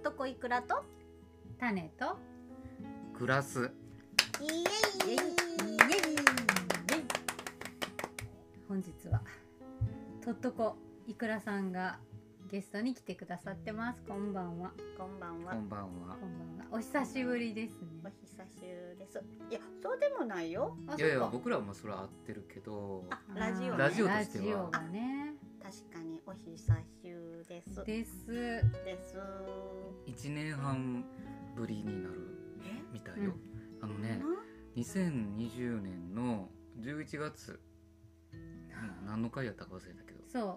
とこいくらと種とグラス。 イエイイエイ本日はとっとこいくらさんがゲストに来てくださってます。こんばんは。 こんばんは。 こんばんは。 こんばんは。お久しぶりですおね。 久しぶりです。いや、そうでもないよ。 あ、 いやいや、 そうか。 僕らはそれは合ってるけど。 あ、ラジオね。 ラジオとしてはラジオがね。 確かにお久しぶりです。 です。 です。 1年半ぶりになるみたいよ。ね、2020年の11月、何の回やったか忘れたけど。 そう。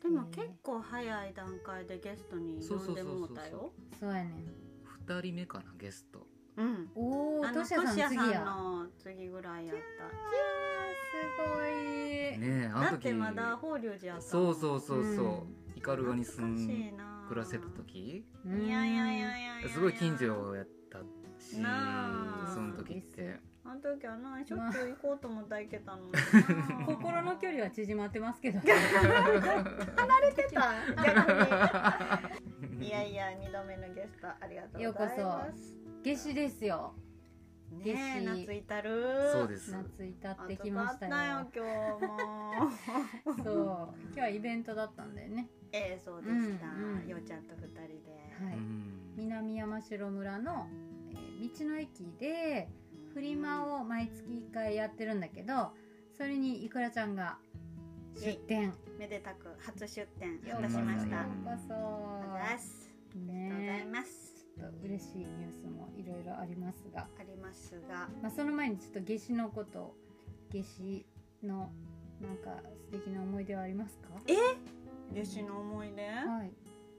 でも結構早い段階でゲストに呼んでもうたよ。 そうやねん。 2人目かな、ゲスト。 うん。 おお、 トシトシヤさんヤ次や。 さんの次ぐらいやった。 すごい。 ねえ、あの時。 だってまだ法隆寺やった。 そうそうそうそう。 うんイカルガに住ん懐かしいな。 暮らせた時。 いやいやいやいやいや。 すごい近所やったし、 なあその時って。 あの時はな、しょっちゅう行こうと思ったら行けたのにな。 心の距離は縮まってますけど。 離れてた逆に。いやいや、2度目のゲストありがとうございます。 夏至ですよ。 ねえ、夏至る。 そうです。 夏至ってきましたよ。 暑かったよ今日も。 そう、今日はイベントだったんだよね。 そうでした。 うんようちゃんと2人で。 はい。南山城村の、道の駅でフリマを毎月1回やってるんだけど、それにいくらちゃんが出店。 めでたく初出店いようこそ。 たしました。 ようこそ。 ありがとうございます。 ちょっと嬉しいニュースもいろいろありますが、 ありますが、 まあ、その前にちょっと夏至のこと、夏至のなんか素敵な思い出はありますか？ 夏至の思い出？ はい。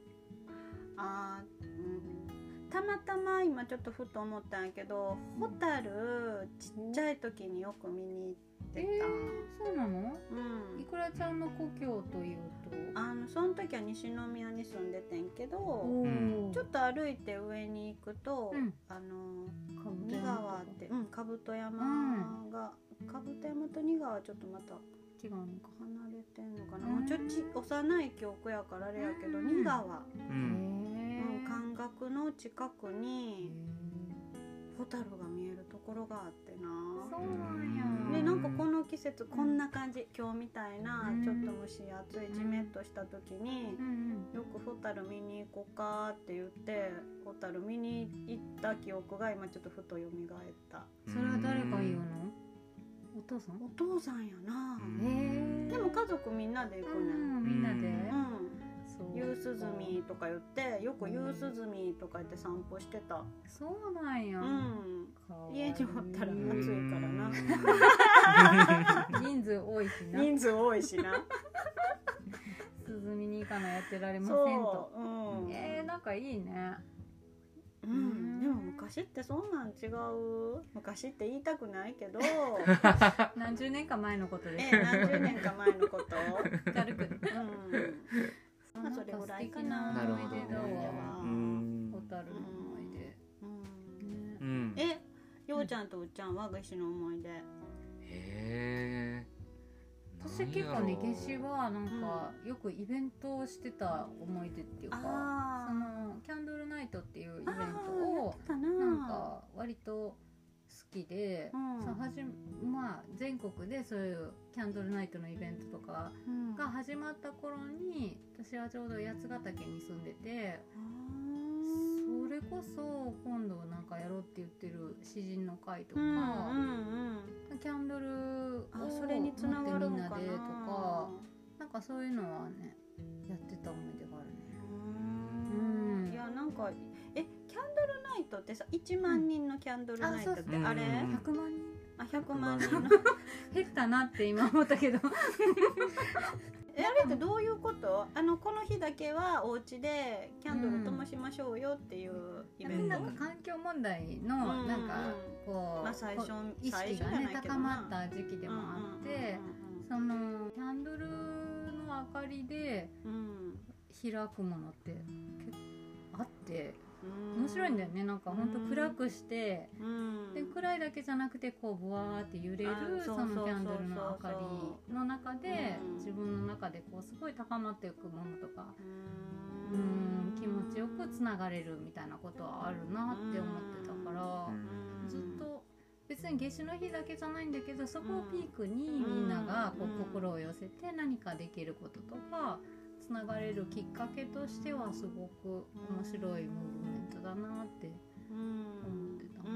たまたま今ちょっとふと思ったんやけど、ホタルちっちゃい時によく見に行ってた。 そうなの？ うん。 いくらちゃんの故郷というと、 その時は西宮に住んでてんけど、 おーちょっと歩いて上に行くと、 うん仁川って兜山が、兜山と仁川はちょっとまた違うのか。 離れてんのかな。もうちょっと幼い記憶やからあれやけど、仁川、感覚の近くにホタルが見えるところがあってな。 そうなんや。 でなんかこの季節こんな感じ、今日みたいなちょっと蒸し暑いジメッとした時に、よくホタル見に行こうかって言ってホタル見に行った記憶が今ちょっとふと蘇った。 それは誰が言うの？お父さん？ お父さんやな。 へでも家族みんなで行くねん。 みんなで。 夕涼みとか言ってよく夕涼みとか言って散歩してた。 そうなんや。 家におったら暑いからな。 人数多いしな。 人数多いしな。 涼みに行かないやってられませんと。なんかいいね。 でも昔ってそんなん違う。昔って言いたくないけど何十年か前のことです。 何十年か前のこと軽く。 それぐらいかな。 なるほど。ホタルの思い出。 ようちゃんとうっちゃんは夏至の思い出。 私結構ね、夏至はなんかよくイベントをしてた思い出っていうか、そのキャンドルナイトっていうイベントをなんか割と好きで、全国でそういうキャンドルナイトのイベントとかが始まった頃に、私はちょうど八ヶ岳に住んでて、それこそ今度なんかやろうって言ってる詩人の会とか、キャンドルをそれにつながるのかな。 持ってみんなでとか、なんかそういうのはねやってた思い出があるね。 いやなんかキャンドルナイトってさ、1万人のキャンドルナイトってあれ 100万人 100万人の減ったなって今思ったけどあれってどういうこと？この日だけはお家でキャンドル灯しましょうよっていうイベント。 なんか環境問題のなんかこう意識がね高まった時期でもあって、そのキャンドルの明かりで開くものって結構あって。面白いんだよね。なんかほんと暗くして、で暗いだけじゃなくてこうブワーって揺れるそのキャンドルの明かりの中で自分の中でこうすごい高まっていくものとか、 気持ちよくつながれるみたいなことはあるなって思ってたから、ずっと別に夏至の日だけじゃないんだけど、そこをピークにみんながこう心を寄せて何かできることとかつながれるきっかけとしてはすごく面白いムーブメントだなって思ってた。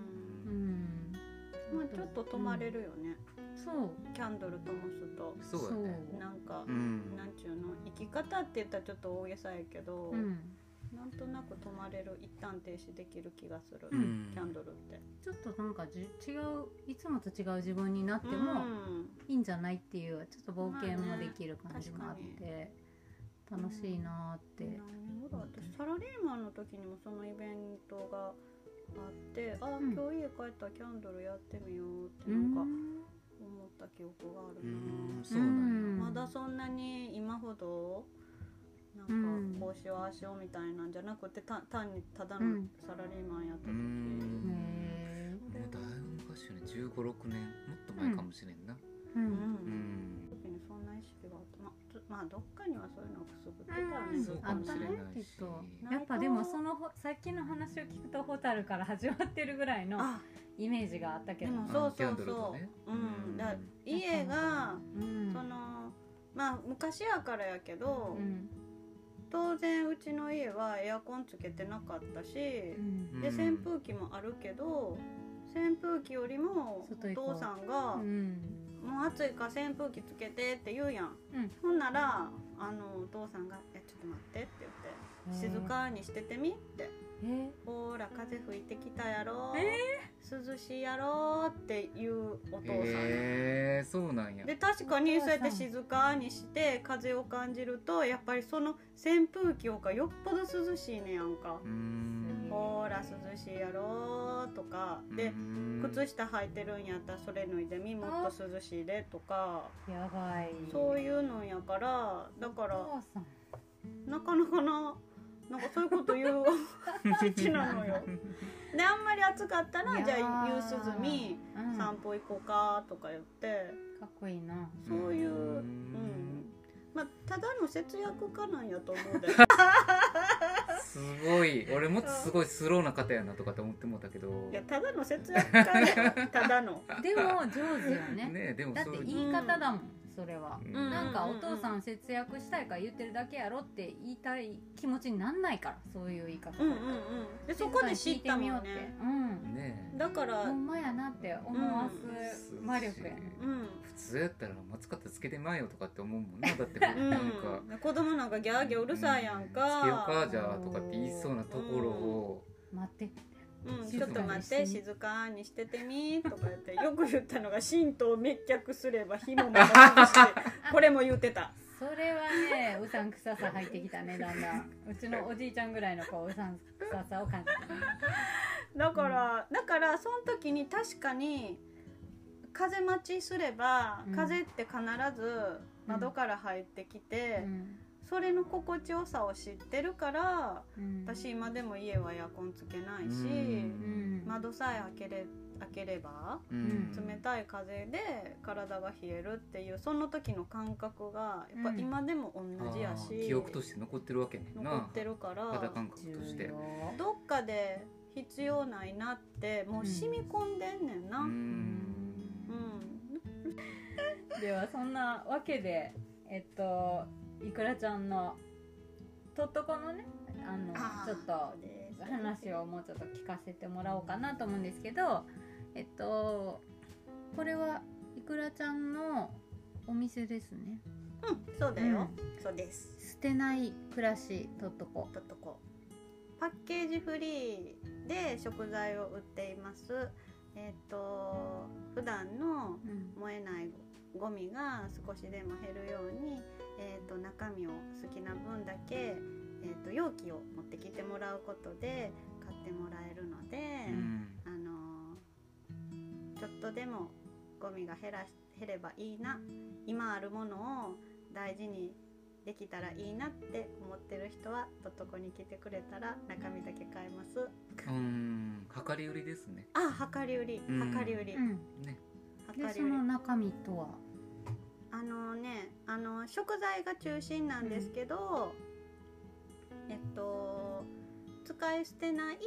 まあちょっと止まれるよね。 そうキャンドル灯すと。 そうだね。 なんか、なんちゅうの、生き方って言ったらちょっと大げさやけど、なんとなく止まれる、一旦停止できる気がする、キャンドルって。 ちょっとなんか違う、いつもと違う自分になってもいいんじゃないっていう、ちょっと冒険もできる感じもあって、楽しいなって。 私サラリーマンの時にもそのイベントがあって、今日家帰ったらキャンドルやってみようってなんか思った記憶があるな。 そうなんや。 まだそんなに今ほどなんかこうしようああしようみたいなんじゃなくて、単にただのサラリーマンやった時。 もうだいぶ昔よね、15、6年もっと前かもしれんな。 時にそんな意識があった。まあどっかにはそういうのをくすぶってたよね。 そうかもしれないし。 やっぱでもそのさっきの話を聞くとホタルから始まってるぐらいのイメージがあったけど。 でもそうそうそう。だ家がそのまあ昔やからやけど。当然うちの家はエアコンつけてなかったし、で扇風機もあるけど、扇風機よりもお父さんがもう暑いから扇風機つけてって言うやん、ほんならお父さんが「ちょっと待って」って言って「静かにしててみ」って「ほら風吹いてきたやろ、涼しいやろ」って言うお父さん、 そうなんや。 で確かにそうやって静かにして風を感じると、やっぱりその扇風機がよっぽど涼しいねやんか。ほら涼しいやろとかで、靴下履いてるんやったらそれ脱いでみ、もっと涼しいでとか、 やばい、 そういうのやから、だからなかなかなんかそういうこと言う感じなのよ。であんまり暑かったらじゃあ夕涼み散歩行こうかとか言って、 かっこいいな。 そういうまあただの節約家なんやと思うで。 すごい、俺もっとすごいスローな方やなとかって思ってもたけど、 いやただの節約家やただの。 でも上手よね。 でもだって言い方だもん。それはなんかお父さん節約したいから言ってるだけやろって言いたい気持ちになんないから、そういう言い方でそこで知ったもんね。だからほんまやなって思わす魔力や。 普通やったら松方つけてまえよとかって思うもんな。だってなんか子供なんかギャーギャーうるさいやんか、 つけようかじゃあとかって言いそうなところを待ってちょっと待って静かにしててみとか言ってよく言ったのが、神道滅却すれば火もまたしてこれも言ってた。 それはね、うさんくささ入ってきたね、だんだん。うちのおじいちゃんぐらいの子うさんくささを感じた。 だからその時に確かに風待ちすれば、風って必ず窓から入ってきて、それの心地よさを知ってるから、私今でも家はエアコンつけないし、窓さえ開ければ、冷たい風で体が冷えるっていうその時の感覚がやっぱ今でも同じやし、 記憶として残ってるわけねんな。 残ってるから肌感覚としてどっかで必要ないなってもう染み込んでんねんな。 ではそんなわけでいくらちゃんのとっとこのねちょっと話をもうちょっと聞かせてもらおうかなと思うんですけど、これはいくらちゃんのお店ですね。 そうだよ、そうです。 捨てない暮らしとっとこ。 パッケージフリーで食材を売っています。普段の燃えないゴミが少しでも減るように、中身を好きな分だけ、容器を持ってきてもらうことで買ってもらえるので、ちょっとでもゴミが減ればいいな、今あるものを大事にできたらいいなって思ってる人はとっとこに来てくれたら中身だけ買えます。 量り売りですね。 量り売り、 でその中身とは食材が中心なんですけど、 使い捨てない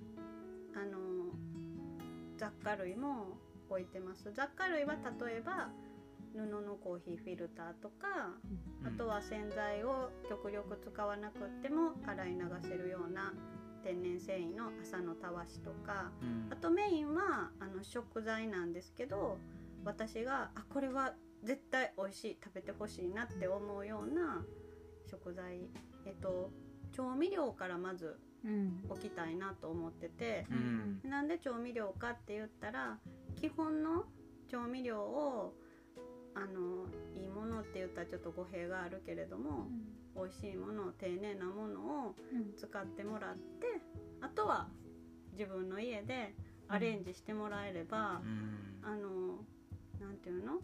雑貨類も置いてます。雑貨類は例えば布のコーヒーフィルターとか、あとは洗剤を極力使わなくっても洗い流せるような天然繊維の麻のたわしとか、あとメインは食材なんですけど、私がこれは絶対美味しい、食べてほしいなって思うような食材、調味料からまず置きたいなと思ってて、なんで調味料かって言ったら、基本の調味料をいいものって言ったらちょっと語弊があるけれども、美味しいもの、丁寧なものを使ってもらって、あとは自分の家でアレンジしてもらえれば、なんていうの、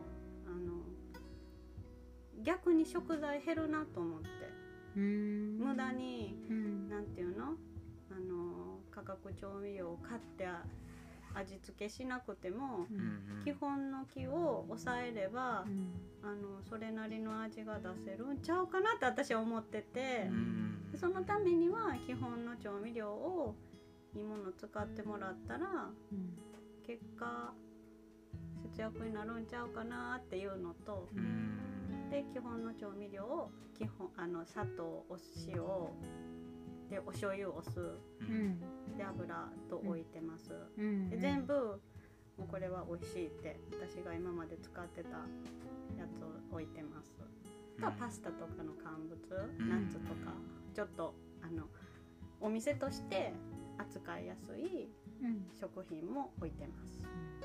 逆に食材減るなと思って、無駄に、なんていうの、化学調味料を買って味付けしなくても、基本の気を抑えれば、それなりの味が出せるんちゃうかなって私は思ってて、そのためには基本の調味料をいいもの使ってもらったら、結果節約になるんちゃうかなっていうのと、で基本の調味料を砂糖、お塩でお醤油、お酢、で油と置いてます、で全部もうこれは美味しいって私が今まで使ってたやつを置いてます。あとはパスタとかの乾物、ナッツとかちょっとお店として扱いやすい食品も置いてます、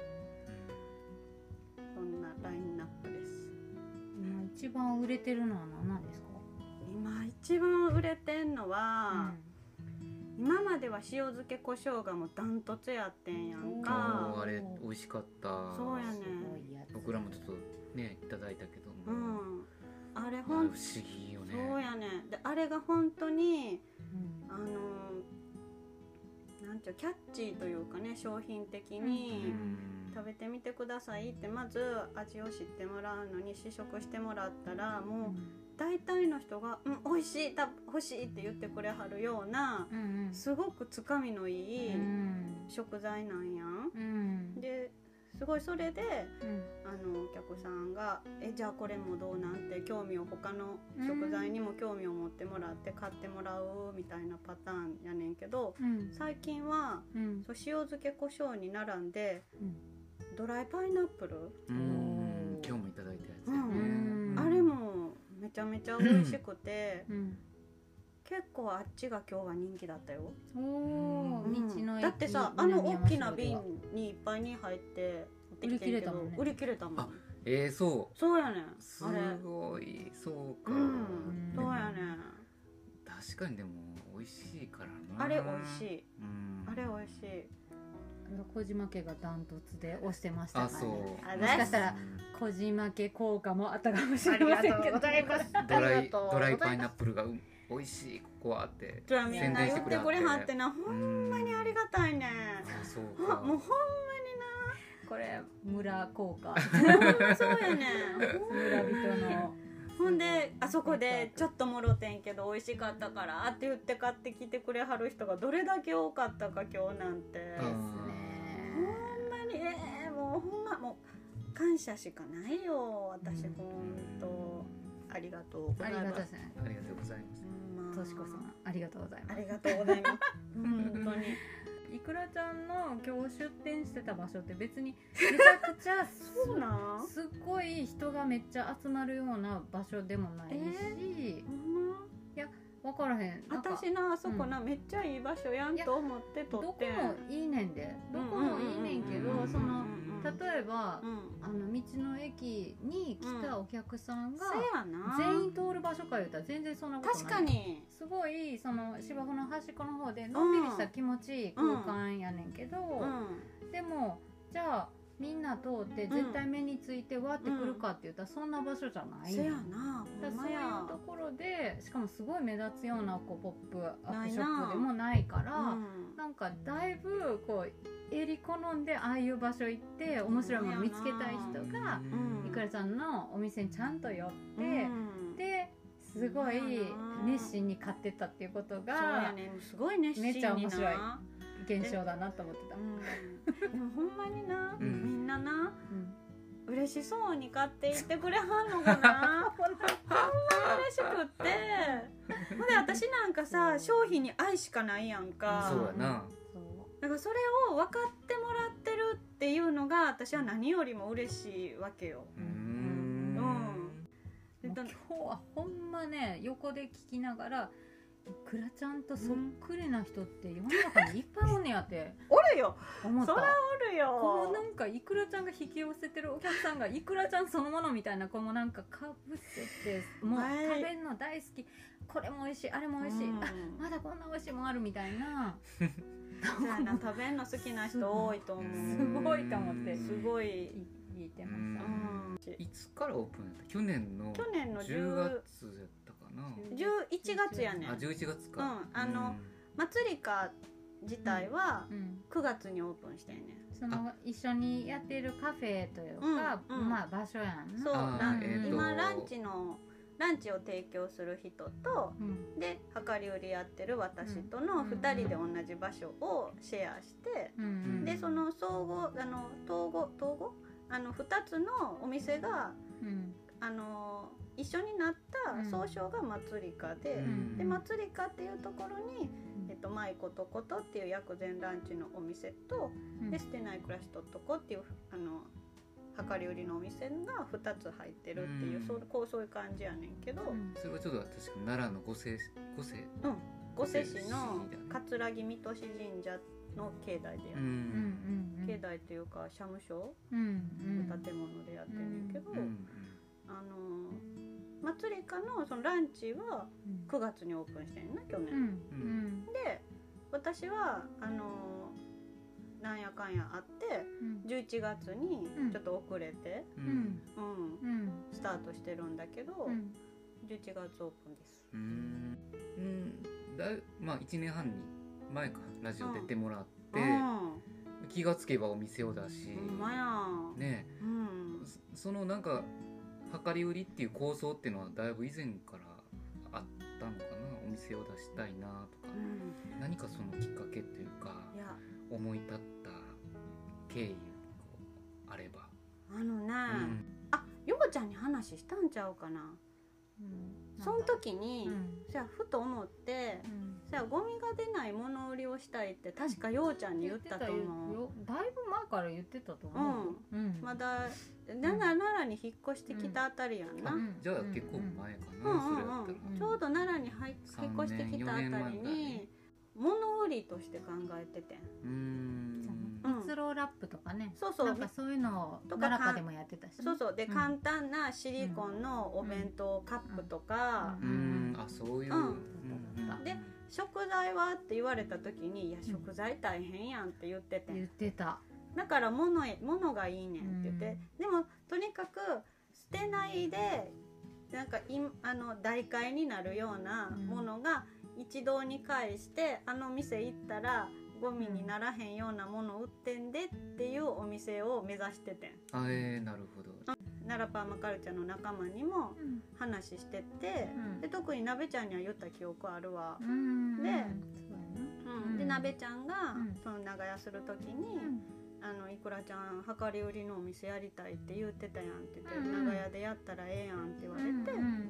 そんなラインナップです。 今一番売れてるのは何なんですか？ 今一番売れてんのは、今までは塩漬け胡椒がもうダントツやってんやんか。 あれ美味しかった。 そうやね。 僕らもちょっとねいただいたけども、 あれ不思議よね。 そうやね。であれが本当に、なんていうキャッチーというかね、商品的に、食べてみてくださいってまず味を知ってもらうのに試食してもらったら、もう大体の人が美味しい、欲しいって言ってくれはるような、すごくつかみのいい食材なんやん、ですごいそれで、お客さんがじゃあこれもどうなんて興味を、他の食材にも興味を持ってもらって買ってもらうみたいなパターンやねんけど、最近は、そう塩漬け胡椒に並んで、ドライパイナップル、 今日もいただいたやつ、 あれもめちゃめちゃ美味しくて、結構あっちが今日は人気だったよ。だってさ、大きな瓶にいっぱいに入って売り切れたもんね。 売り切れたもん。 そうやねん。 すごい、そうか、 そうやねん。 確かにでも美味しいからな。 あれ美味しい、あれ美味しい。 小島家がダントツで推してましたからね。 もしかしたら小島家効果もあったかもしれませんけど、 ありがとうございます。 ドライパイナップルが美味しい、ここはって宣伝してくれはってな、ほんまにありがたいね。 そうか、 もうほんまにな、 これ村効果そうやね村人の。 ほんであそこでちょっともろてんけど美味しかったからって言って買ってきてくれはる人がどれだけ多かったか今日なんて。ですね。ほんまにもうほんまもう感謝しかないよ私、ほんとありがとうございます。 ありがとうございます。 としこさんありがとうございます。 ありがとうございます。本当に。 いくらちゃんの今日出店してた場所って別にめちゃくちゃそうなんすっごい人がめっちゃ集まるような場所でもないし、いや分からへん、 私なあそこな、めっちゃいい場所やんと思って撮って、 どこもいいねんで、どこもいいねんけど、その例えば、道の駅に来たお客さんが全員通る場所か言うたら全然そんなことない。 確かにすごいその芝生の端っこの方でのんびりした気持ちいい空間やねんけど、でもじゃあみんな通って絶対目についてわってくるかって言ったらそんな場所じゃない。 そうやな。 そういうところでしかもすごい目立つようなこうポップアップショップでもないから、なんかだいぶこう襟好んでああいう場所行って面白いもの見つけたい人がいくらちゃんのお店にちゃんと寄って、ですごい熱心に買ってたっていうことが、 そうやね、すごい熱心にな、 めっちゃ面白い現象だなと思ってた。 でもほんまにな、みんなな、嬉しそうに買っていってくれはんのかなほんまに嬉しくってほんで私なんかさ、商品に愛しかないやんか。 そうやな。 だからそれを分かってもらってるっていうのが私は何よりも嬉しいわけよ。 今日はほんまね、横で聞きながら、いくらちゃんとそっくりな人って世の中にいっぱいおんねやっておるよ、 思った。 そらおるよ。 こうなんかいくらちゃんが引き寄せてるお客さんがいくらちゃんそのものみたいな、こうもなんかかぶせて、もう食べるの大好き、これも美味しい、あれも美味しい、あ、まだこんな美味しいもんあるみたいなそうやな、食べるの好きな人多いと思う。 すごいと思って、 すごい聞いてました。 いつからオープンやった？去年の10月やったかな。 11月やねん。 あ、11月か。 祭りか自体は9月にオープンしてんねん。 その一緒にやってるカフェというか、まあ場所やんな。 そう、今ランチを提供する人と、で量り売りやってる私との2人で同じ場所をシェアして、でその統合2つのお店が、一緒になった総称が祭りかで、で祭りかっていうところに、舞ことことっていう薬膳ランチのお店と、で捨てない暮らしとっとこっていう量り売りのお店が2つ入ってるっていう、そういう感じやねんけど、 それはちょっと確か奈良の御所市の桂木水戸市神社の境内でやってる、境内というか社務所の建物でやってるんだけど、祭りかのそのランチは9月にオープンしてんな、去年。で私はなんやかんやあって11月にちょっと遅れてスタートしてるんだけど、11月オープンです。 まあ1年半に前かラジオ出てもらって、気がつけばお店を出し、ね、そのなんか量り売りっていう構想っていうのはだいぶ以前からあったのかな。お店を出したいなとか、何かそのきっかけというか思い立った経緯があれば。 ヨモちゃんに話したんちゃうかな。その時にふと思って、ゴミが出ない物売りをしたいって確かようちゃんに言ったと思う。 だいぶ前から言ってたと思う。 まだ奈良に引っ越してきたあたりやんな。 じゃあ結構前かな。 ちょうど奈良に引っ越してきたあたりに物売りとして考えてて、 蜜ろラップとかね、 なんかそういうのを奈良でもやってたし、 で簡単なシリコンのお弁当カップとか、 そういうで食材はって言われた時に、いや食材大変やんって言ってた。 だから物がいいねんって言って、でもとにかく捨てないでなんか代替になるようなものが一堂に会して、店行ったらゴミにならへんようなもの売ってんでっていうお店を目指しててん。 なるほど。 奈良パーマカルチャーの仲間にも話してて、で特になべちゃんには言った記憶あるわ。でなべちゃんがその長屋する時に、いくらちゃん量り売りのお店やりたいって言ってたやんって言って、長屋でやったらええやんって言われて、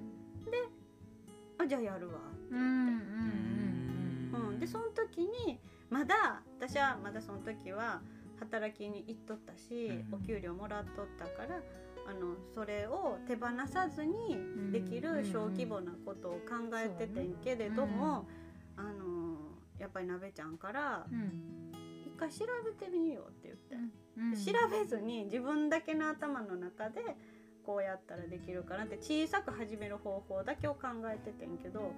でじゃあやるわって言って、でその時に私はまだその時は働きに行っとったし、お給料もらっとったから、それを手放さずにできる小規模なことを考えててんけれども、やっぱりなべちゃんから一回調べてみようって言って、調べずに自分だけの頭の中でこうやったらできるかなって小さく始める方法だけを考えててんけど、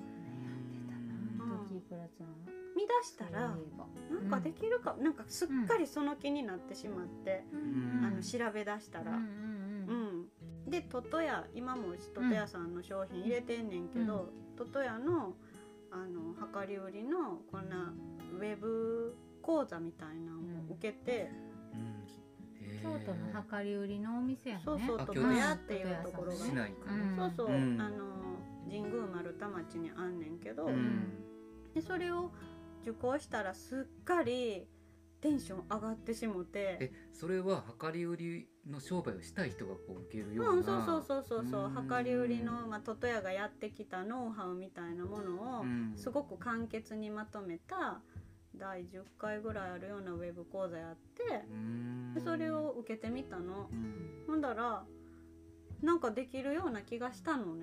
見出したらなんかできるか、なんかすっかりその気になってしまって、調べ出したら、でトトヤ、今もうちトトヤさんの商品入れてんねんけど、トトヤの量り売りのこんなウェブ講座みたいなのを受けて、 京都の量り売りのお店やね。 トトヤっていうところが、 神宮丸太町にあんねんけど、 うん、 でそれを受講したらすっかりテンション上がってしもて、 それは量り売りの商売をしたい人がこう受けるような、 うん、そう量り売りの、トトヤがやってきたノウハウみたいなものをすごく簡潔にまとめた第10回ぐらいあるようなウェブ講座やって、でそれを受けてみたの、ほんだらなんかできるような気がしたのね、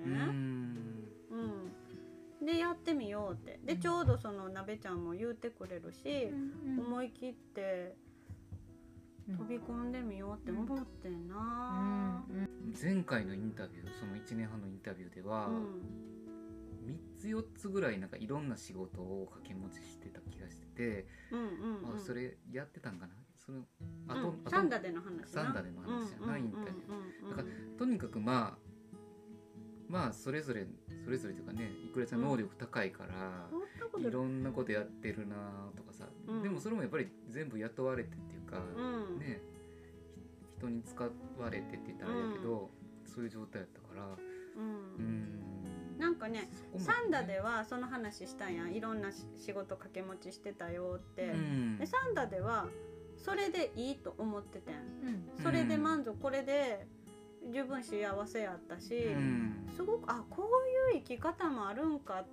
でやってみようって。でちょうどそのなべちゃんも言うてくれるし、思い切って飛び込んでみようって思ってんな、 前回のインタビュー、その1年半のインタビューでは、3つ4つぐらいなんかいろんな仕事を掛け持ちしてた気がしてて、それやってたんかな、そのサンダでの話な、 サンダでの話じゃないインタビューだから、とにかくまあそれぞれというかね、いくらちゃん能力高いから、いろんなことやってるなとかさ、でもそれもやっぱり全部雇われてっていうか、ね、人に使われてって言ったらあれやけど、そういう状態やったから、 なんかね、サンダではその話したんやん、いろんな仕事掛け持ちしてたよって、でサンダではそれでいいと思っててん、それで満足、これで十分幸せやったし、すごくこういう生き方もあるんかって、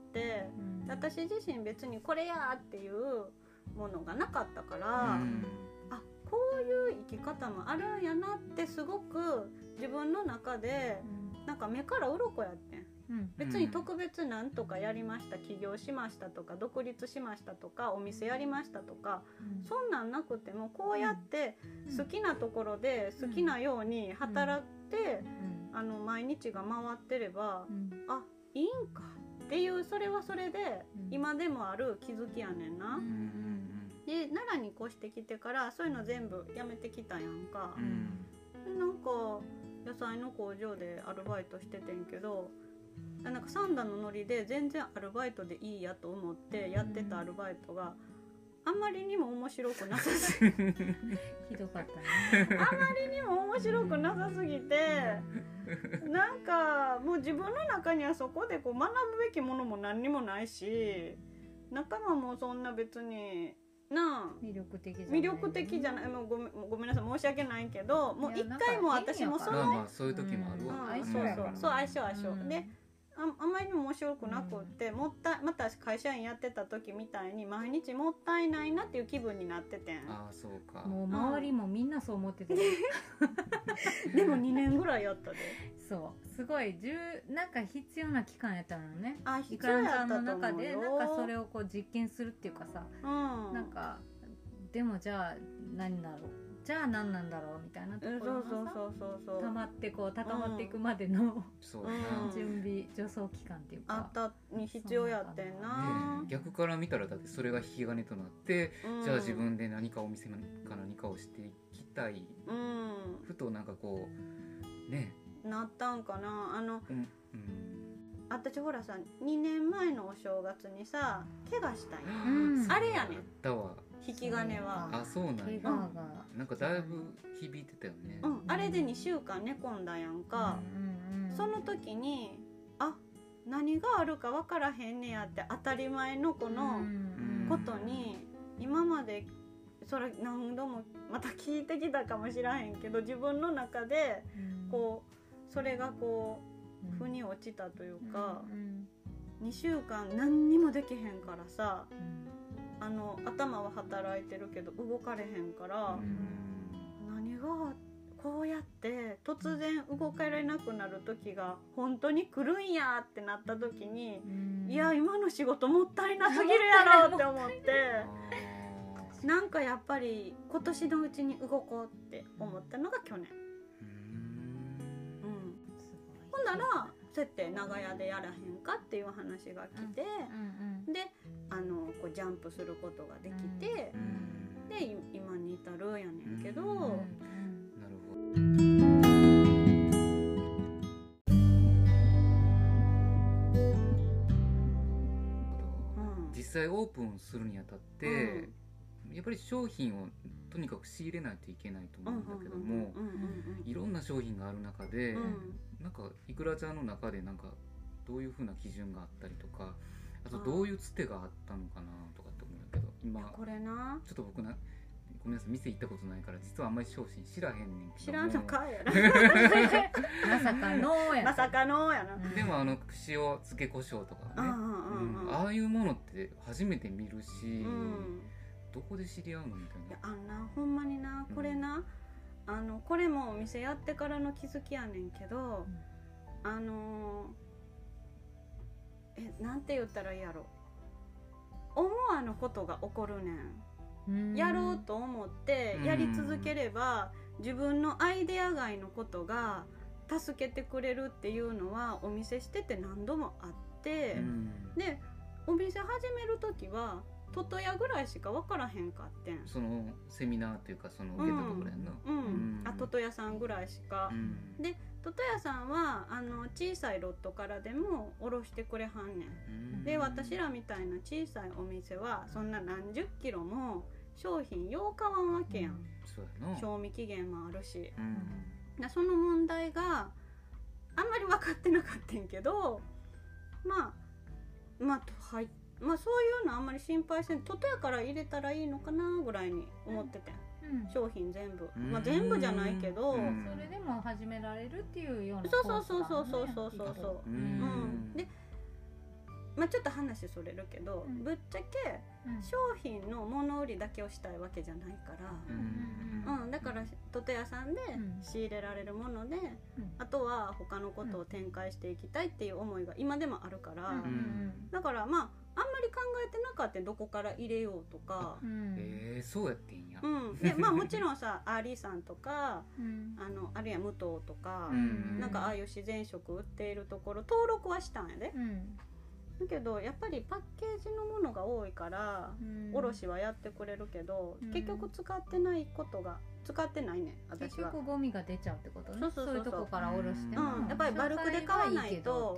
私自身別にこれやっていうものがなかったから、こういう生き方もあるんやなってすごく自分の中でなんか目から鱗やってん。別に特別なんとかやりました、起業しましたとか独立しましたとかお店やりましたとか、そんなんなくてもこうやって好きなところで好きなように働いて、毎日が回ってれば、いいんかっていう、それはそれで今でもある気づきやねんな。で奈良に越してきてからそういうの全部やめてきたやんか、なんか野菜の工場でアルバイトしててんけど、なんかサンダのノリで全然アルバイトでいいやと思ってやってたアルバイトがあんまりにも面白くなさすぎてひどかったねあまりにも面白くなさすぎて、なんかもう自分の中にはそこでこう学ぶべきものも何にもないし、仲間もそんな別に魅力的じゃない、もうごめんなさい申し訳ないけど、もう一回も私もそういう時もあるわ、 相性であんまりにも面白くなくって、また会社員やってた時みたいに毎日もったいないなっていう気分になっててん。 そうか、 もう周りもみんなそう思っててでも2年ぐらいやったで。 そうすごいなんか必要な期間やったのね。 必要やったと思うよ。 イクランさんの中でなんかそれをこう実験するっていうかさ、なんかでもじゃあ何だろう、じゃあ何なんだろうみたいなところがさ、溜まってこう高まっていくまでの、準備助走期間っていうかあったに必要やってんな、 逆から見たらだってそれが引き金となって、じゃあ自分で何かお店か何かをしていきたい、ふとなんかこうねなったんかな。私ほらさ2年前のお正月にさ怪我したんや、あれやねん引き金は。 そうなんや、なんかだいぶ響いてたよね、 あれで2週間寝込んだやんか、その時に何があるか分からへんねやって当たり前のこのことに今までそれ何度もまた聞いてきたかもしらへんけど、自分の中でこうそれがこう腑に落ちたというか、2週間何にもできへんからさ、頭は働いてるけど動かれへんから、何がこうやって突然動かれなくなる時が本当に来るんやってなった時に、いや今の仕事もったいなすぎるやろって思ってなんかやっぱり今年のうちに動こうって思ったのが去年。ほんならそうやって長屋でやらへんかっていう話が来て、でこうジャンプすることができて、で今に至るやねんけど、なるほど。 実際オープンするにあたって、やっぱり商品をとにかく仕入れないといけないと思うんだけども、いろんな商品がある中で、なんかいくらちゃんの中でなんかどういう風な基準があったりとか、あとどういうつてがあったのかなとかって思うんだけど、今これなちょっと僕ごめんなさい、店行ったことないから実はあんまり商品知らへんねんけど、 知らんのかやなまさかのやまさかのやな、 でも塩漬け胡椒とかね、ああいうものって初めて見るし、どこで知り合うのみたいな。 いやあんなほんまにな、これな、これもお店やってからの気づきやねんけど、なんて言ったらいいやろ、思わぬことが起こるねん。やろうと思ってやり続ければ、自分のアイデア外のことが助けてくれるっていうのはお店してて何度もあって、でお店始める時はトトヤぐらいしか分からへんかってん。 そのセミナーっていうか、その受けたところやんな。 トトヤさんぐらいしか、でトトヤさんは小さいロットからでも卸してくれはんねん。で私らみたいな小さいお店はそんな何十キロも商品よう買わんわけやん。 そうやな。 賞味期限もあるし、その問題があんまり分かってなかったんけど、そういうのあんまり心配せん、トトヤから入れたらいいのかなぐらいに思ってて、商品全部、全部じゃないけど、 それでも始められるっていうようなそうで、ちょっと話それるけど、ぶっちゃけ商品の物売りだけをしたいわけじゃないから、だからトトヤさんで仕入れられるもので、あとは他のことを展開していきたいっていう思いが今でもあるから、だからあんまり考えてなかった、どこから入れようとか。 そうやってんや。 でもちろんさ、アーリーさんとか、あるいは武藤とか、なんかああいう自然食売っているところ登録はしたんやで。だけどやっぱりパッケージのものが多いから、卸はやってくれるけど、結局使ってないね、私は。 結局ゴミが出ちゃうってことね。そういうとこから卸しても、 やっぱりバルクで買わないと、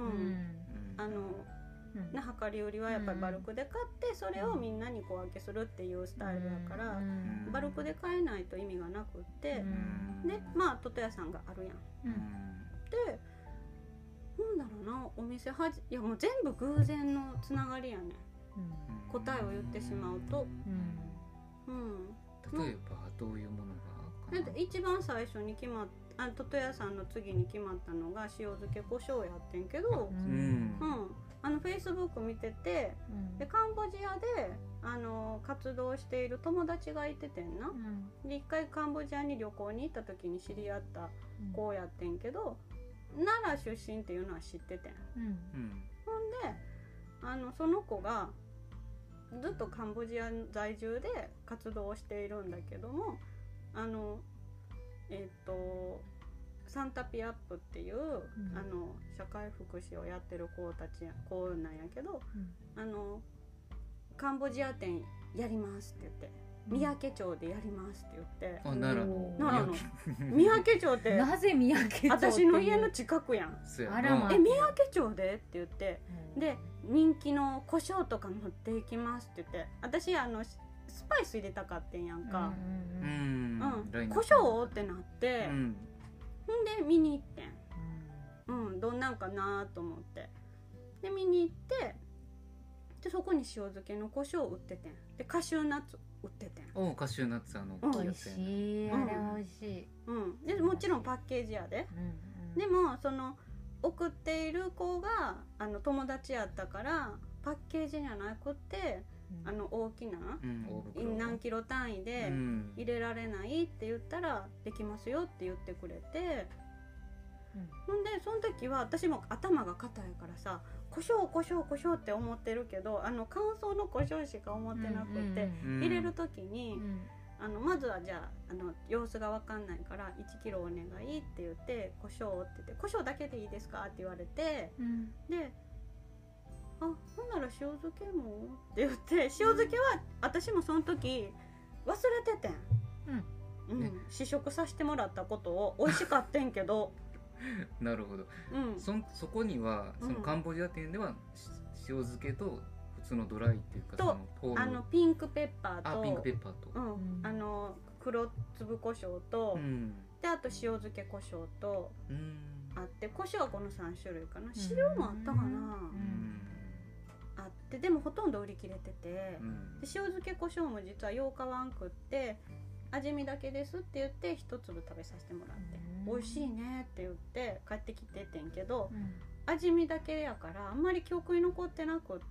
量り売りはやっぱりバルクで買って、それをみんなに小分けするっていうスタイルだから、バルクで買えないと意味がなくって、でトトヤさんがあるやん。でなんだろうな、お店いやもう全部偶然のつながりやね、答えを言ってしまうと。 例えばどういうものがだって一番最初に決まったトトヤさんの次に決まったのが塩漬け胡椒やってんけど、Facebook 見てて、でカンボジアで活動している友達がいててんな。で一回カンボジアに旅行に行った時に知り合った子やってんけど、奈良出身っていうのは知っててん。ほんでその子がずっとカンボジア在住で活動をしているんだけども、サンタピアップっていう、社会福祉をやってる子なんやけど、カンボジア店やりますって言って、三宅町でやりますって言って、 奈良の三宅町ってなぜ三宅町私の家の近くやん。 三宅町でって言って、で人気の胡椒とか持っていきますって言って、私スパイス入れたかってんやんか。胡椒ってなって、で見に行ってん、どんなんかなと思って、で見に行って、でそこに塩漬けの胡椒売っててん。でカシューナッツ売っててん。 カシューナッツ美味しい、あれ美味しい。 でもちろんパッケージやで。でもその送っている子が友達やったから、パッケージじゃなくて大きな、何キロ単位で入れられないって言ったらできますよって言ってくれて、ほんでその時は私も頭が硬いからさ、胡椒って思ってるけど、乾燥の胡椒しか思ってなくて、入れる時に、まずはじゃあ様子が分かんないから1キロお願いって言って、胡椒って言って、胡椒だけでいいですかって言われて、でほんなら塩漬けもって言って、塩漬けは私もその時忘れててん、試食させてもらったことを、美味しかったんけどなるほど、そこにはそのカンボジア店では塩漬けと普通のドライっていうか、 とピンクペッパーと黒粒胡椒と、であと塩漬け胡椒とあって、 胡椒はこの3種類かな。塩もあったかな、あって、でもほとんど売り切れてて、で塩漬け胡椒も実は8日ワンくって味見だけですって言って一粒食べさせてもらって、美味しいねって言って帰ってきててんけど、味見だけやからあんまり記憶に残ってなくって、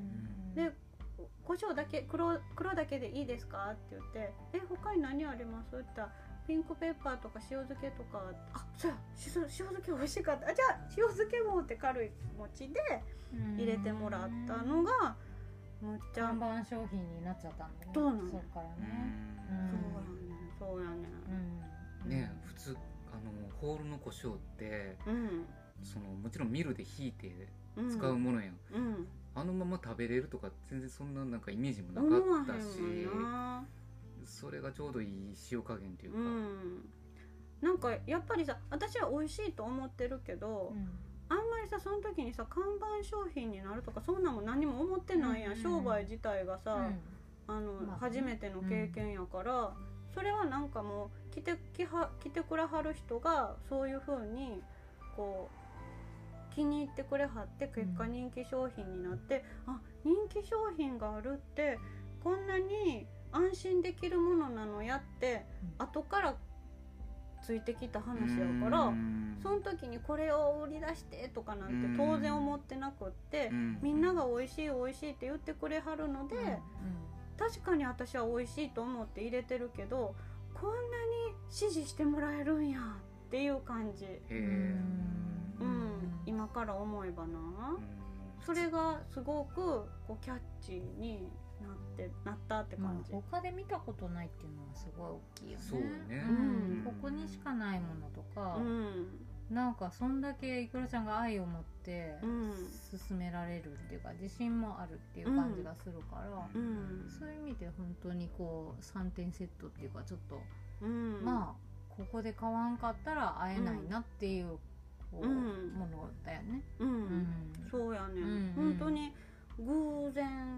で胡椒だけ黒だけでいいですかって言って他に何ありますって言ったらピンクペッパーとか塩漬けとか、そうや塩漬け美味しかった、じゃあ塩漬けもって軽い餅で入れてもらったのがむっちゃ看板商品になっちゃったんだね。 そうなんそっからね。 そうやねね、普通ホールの胡椒って、そのもちろんミルでひいて使うものやん、あのまま食べれるとか全然そんななんかイメージもなかったし、それがちょうどいい塩加減っていうか、 なんかやっぱりさ、私は美味しいと思ってるけど、あんまりさその時にさ看板商品になるとかそんなもん何も思ってないやん、商売自体がさ、初めての経験やから、それはなんかもう来てくれはる人がそういう風にこう気に入ってくれはって結果人気商品になって、人気商品があるってこんなに安心できるものなのやって後からついてきた話やから、その時にこれを売り出してとかなんて当然思ってなくって、みんなが美味しい美味しいって言ってくれはるので、確かに私は美味しいと思って入れてるけど、こんなに支持してもらえるんやっていう感じ。今から思えばな、それがすごくこうキャッチーになったって感じ。 他で見たことないっていうのはすごい大きいよね。 そうね、 ここにしかないものとか、なんかそんだけいくらちゃんが愛を持って進められるっていうか、自信もあるっていう感じがするから、そういう意味で本当にこう3点セットっていうか、ちょっと、まあここで買わんかったら会えないなっていうこう、ものだよね。 そうやね、本当に偶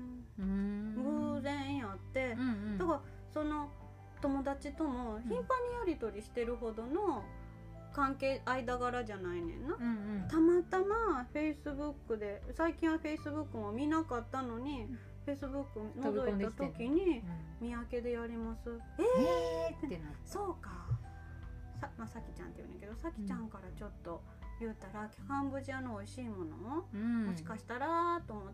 然やって、だからその友達とも頻繁にやり取りしてるほどの関係間柄じゃないねんな、たまたま Facebook で、最近は Facebook も見なかったのに、Facebook 覗いた時に三宅でやりますってなって、そうかさきちゃんって言うんだけど、さきちゃんからちょっと言うたらカンボジアの美味しいもの、もしかしたらと思って、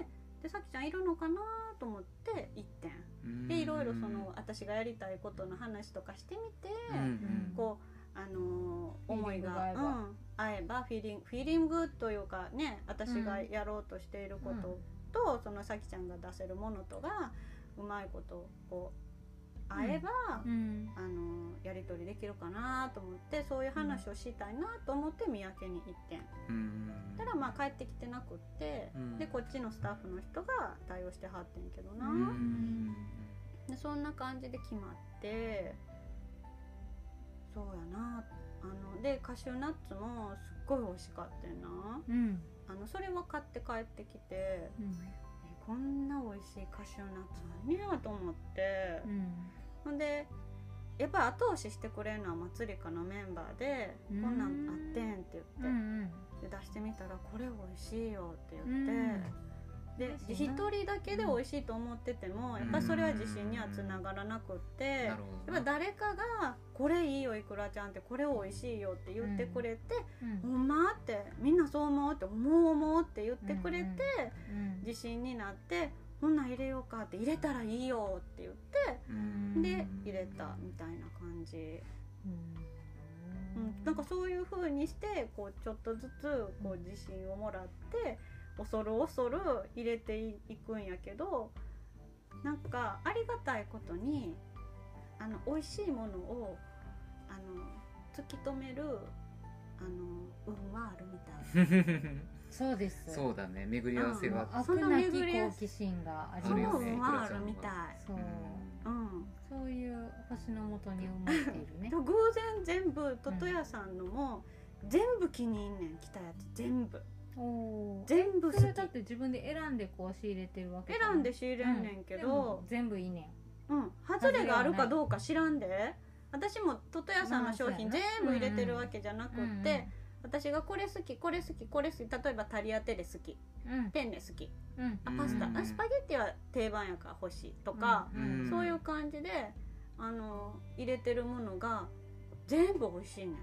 でさきちゃんいるのかなと思って行ってんで、いろいろその私がやりたいことの話とかしてみて、こう思いが合えばフィーリングというかね、私がやろうとしていることと、そのさきちゃんが出せるものとがうまいことこう合えば、やり取りできるかなと思って、そういう話をしたいなと思って三宅に行ってん、たらまあ帰ってきてなくって、でこっちのスタッフの人が対応してはってんけどな、でそんな感じで決まって、そうやな、でカシューナッツもすっごい美味しかったよな、それは買って帰ってきて、こんな美味しいカシューナッツあんねやと思って、ほんでやっぱり後押ししてくれるのは祭りかのメンバーで、こんなんあってんって言って、で出してみたらこれ美味しいよって言って、で一人だけで美味しいと思ってても、やっぱそれは自信にはつながらなくって、やっぱ誰かがこれいいよいくらちゃんってこれ美味しいよって言ってくれて、ほんまってみんなそう思うって思うって言ってくれて、自信になって、こんなん入れようかって入れたらいいよって言って、で入れたみたいな感じ。なんかそういう風にしてこうちょっとずつこう自信をもらって恐る恐る入れていくんやけど、なんかありがたいことに美味しいものを突き止める運はあるみたい。 そうです。 そうだね、巡り合わせが、 その巡り合わせ好奇心がありますよね。運はあるみたい。 そういう星のもとに生まれているね。 偶然全部トトヤさんのも全部気に入んねん、来たやつ全部。全部好き。 それだって自分で選んでこう仕入れてるわけ。 選んで仕入れんねんけど、 全部いいねん。外れがあるかどうか知らんで。私もトトヤさんの商品全部入れてるわけじゃなくって、 私がこれ好きこれ好きこれ好き、例えばタリアテレ好き、ペンネ好き、パスタ、スパゲッティは定番やから欲しいとか、そういう感じで入れてるものが全部美味しいねん。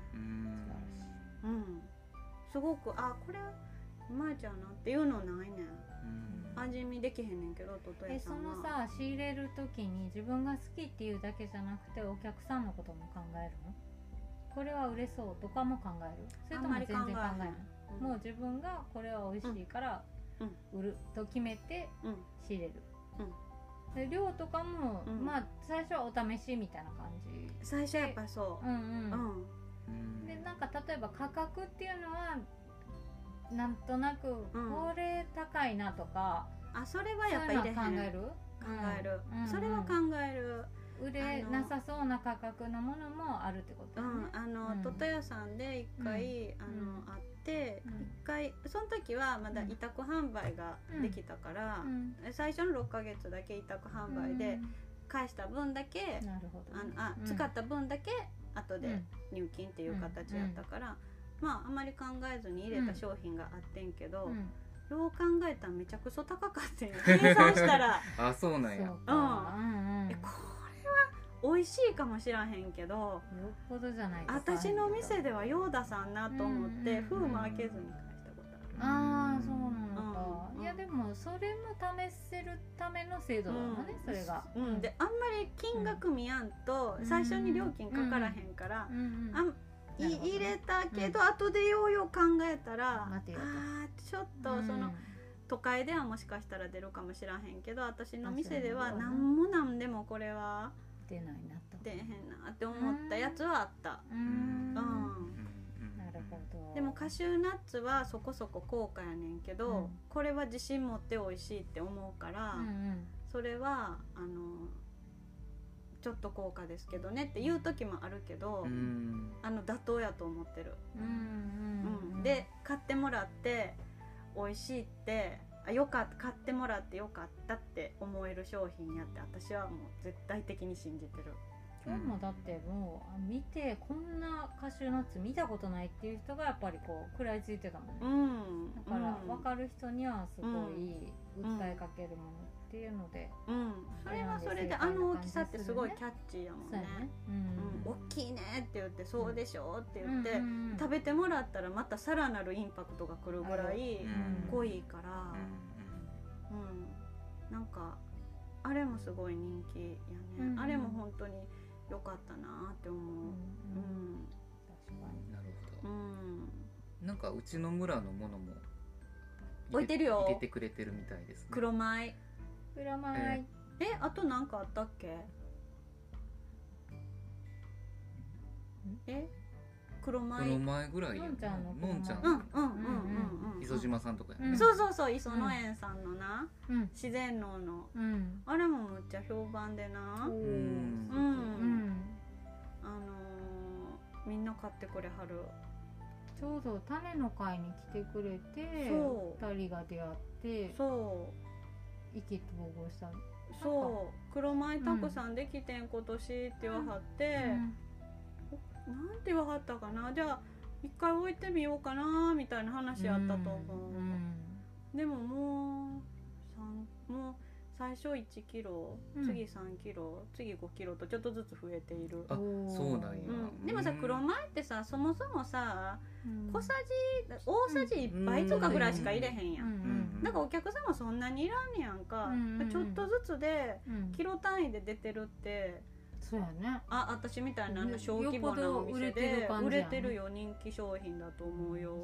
すごくこれうまいちゃうなっていうのないねん。味見できへんねんけど、トトヤさんはそのさ、仕入れる時に自分が好きっていうだけじゃなくてお客さんのことも考えるの？これは売れそうとかも考える？それとも全然考えない？もう自分がこれは美味しいから売ると決めて仕入れる。で量とかも、まあ最初はお試しみたいな感じ。 最初やっぱそう。 でなんか例えば価格っていうのはなんとなくこれ高いなとか、 それはやっぱり考える。 それは考える。 売れなさそうな価格のものもあるってことね。 トトヤさんで1回あって1回その時はまだ委託販売ができたから、最初の6ヶ月だけ委託販売で返した分だけ、使った分だけ後で入金っていう形やったから、まああまり考えずに入れた商品があってんけど、よう考えたらめちゃくちゃ高かったんや。計算したらそうなんや。 美味しいかもしらへんけど、よっぽどじゃない私の店ではヨーダさんなと思って封も開けずに返したことある。 そうなのか。いやでもそれも試せるための制度だもんね、それが。 であんまり金額見やんと最初に料金かからへんから、入れたけど後でようよう考えたら、ちょっとその都会ではもしかしたら出るかもしらへんけど、私の店では何もなんでもこれは出ないなと、 出へんなって思ったやつはあった。 なるほど。 でもカシューナッツはそこそこ高価やねんけど、これは自信持って美味しいって思うから、それはちょっと高価ですけどねっていう時もあるけど、妥当やと思ってる。で買ってもらって美味しいってよかった、買ってもらってよかったって思える商品やって私はもう絶対的に信じてる。 今日もだってもう見てこんなカシューナッツ見たことないっていう人がやっぱりこう食らいついてたもんね。だから分かる人にはすごい訴えかけるものっていうので、 それはそれで大きさってすごいキャッチーやもんね。大きいねって言ってそうでしょって言って食べてもらったらまたさらなるインパクトがくるぐらい濃いから、なんかあれもすごい人気やね。あれも本当に良かったなって思う。 確かに。 なるほど。なんかうちの村のものも置いてるよ。 入れてくれてるみたいですね。 黒米。あとなんかあったっけ？黒米ぐらいや。のんちゃん。磯島さんとかやね。 そう磯野園さんのな、自然農のあれもむっちゃ評判でな。みんな買ってくれはる。 ちょうど種の会に来てくれて2人が出会って、意気投合した。 黒米たくさんできてん今年って言わはって、なんて言わはったかな、じゃあ一回置いてみようかなみたいな話やったと思う。でももう最初1キロ、次3キロ、次5キロとちょっとずつ増えている。 そうなんや。 でもさ、黒米ってさ、そもそもさ、大さじ1杯とかぐらいしか入れへんやん。だからお客様そんなにいらんねやんか。ちょっとずつでキロ単位で出てるって、 そうやね。 私みたいな小規模なお店で売れてるよ。人気商品だと思うよ。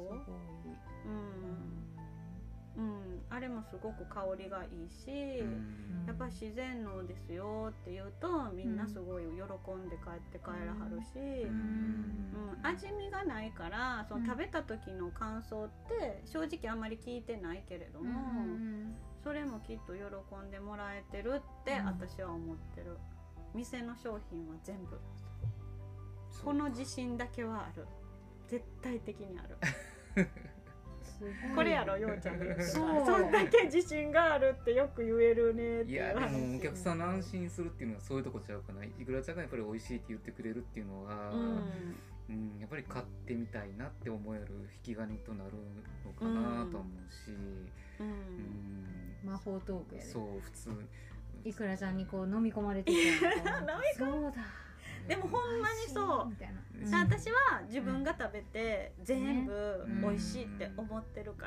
あれもすごく香りがいいし、やっぱり自然農ですよって言うとみんなすごい喜んで帰って帰らはるし、味見がないからその食べた時の感想って正直あんまり聞いてないけれども、それもきっと喜んでもらえてるって私は思ってる。店の商品は全部この自信だけはある。絶対的にある。これやろ、ようちゃんがそんだけ自信があるってよく言えるねっていう話。 いやでもお客さんの安心するっていうのはそういうとこちゃうかな。いくらちゃんがやっぱり美味しいって言ってくれるっていうのは、 やっぱり買ってみたいなって思える引き金となるのかなと思うし、 魔法トークやで。 そう普通いくらちゃんにこう飲み込まれてたそうだ。 でもほんまにそうみたいな、 私は自分が食べて全部美味しいって思ってるから、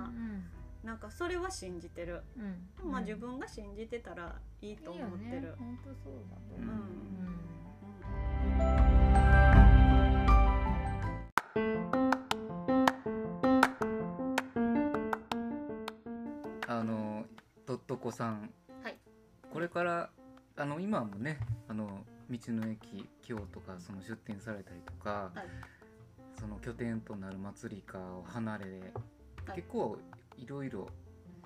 なんかそれは信じてる、まあ自分が信じてたらいいと思ってる。 本当そうだと思う。とっとこさん、 はい、 これから今もね道の駅京とかその出店されたりとか、はい、その拠点となる祭りかを離れ、はい、結構いろいろ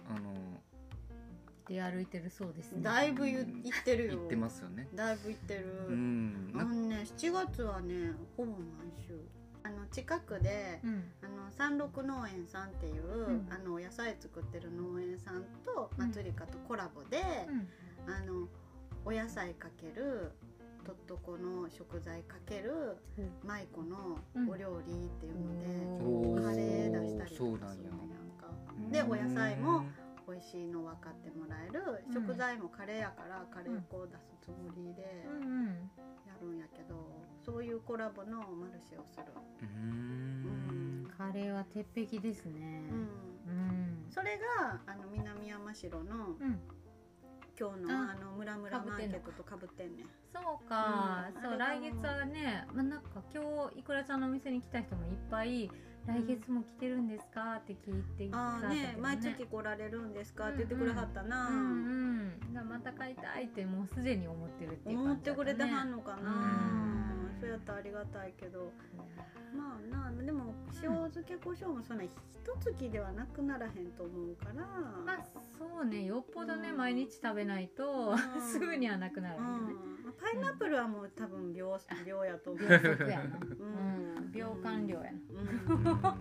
出歩いてるそうですね。 だいぶ行ってるよ。 行ってますよね。 だいぶ行ってる。7月はねほぼ毎週近くで、三六農園さんっていう、お野菜作ってる農園さんと祭りかとコラボで、お野菜かけるとっとこの食材かける舞子のお料理っていうので、カレー出したりとかそうなんかでお野菜も美味しいの分かってもらえる、食材もカレーやからカレー粉を出すつもりでやるんやけど、そういうコラボのマルシェをする。 カレーは鉄壁ですね。 それが南山城の、今日のムラムラマーケットとかぶってんねん。 そうか、そう来月はね、なんか今日いくらちゃんのお店に来た人もいっぱい来月も来てるんですかって聞いてきたんだけどね。 毎月来られるんですかって言ってくれはったな。 また買いたいってもうすでに思ってるっていう感じだったね。 思ってくれてはんのかな。そうやったらありがたいけど、まあでも塩漬け胡椒もそんな一月ではなくならへんと思うから。 まあそうね、よっぽどね毎日食べないとすぐにはなくなるよね。 パイナップルはもう多分秒やと思う。 秒速やな。秒完了やな。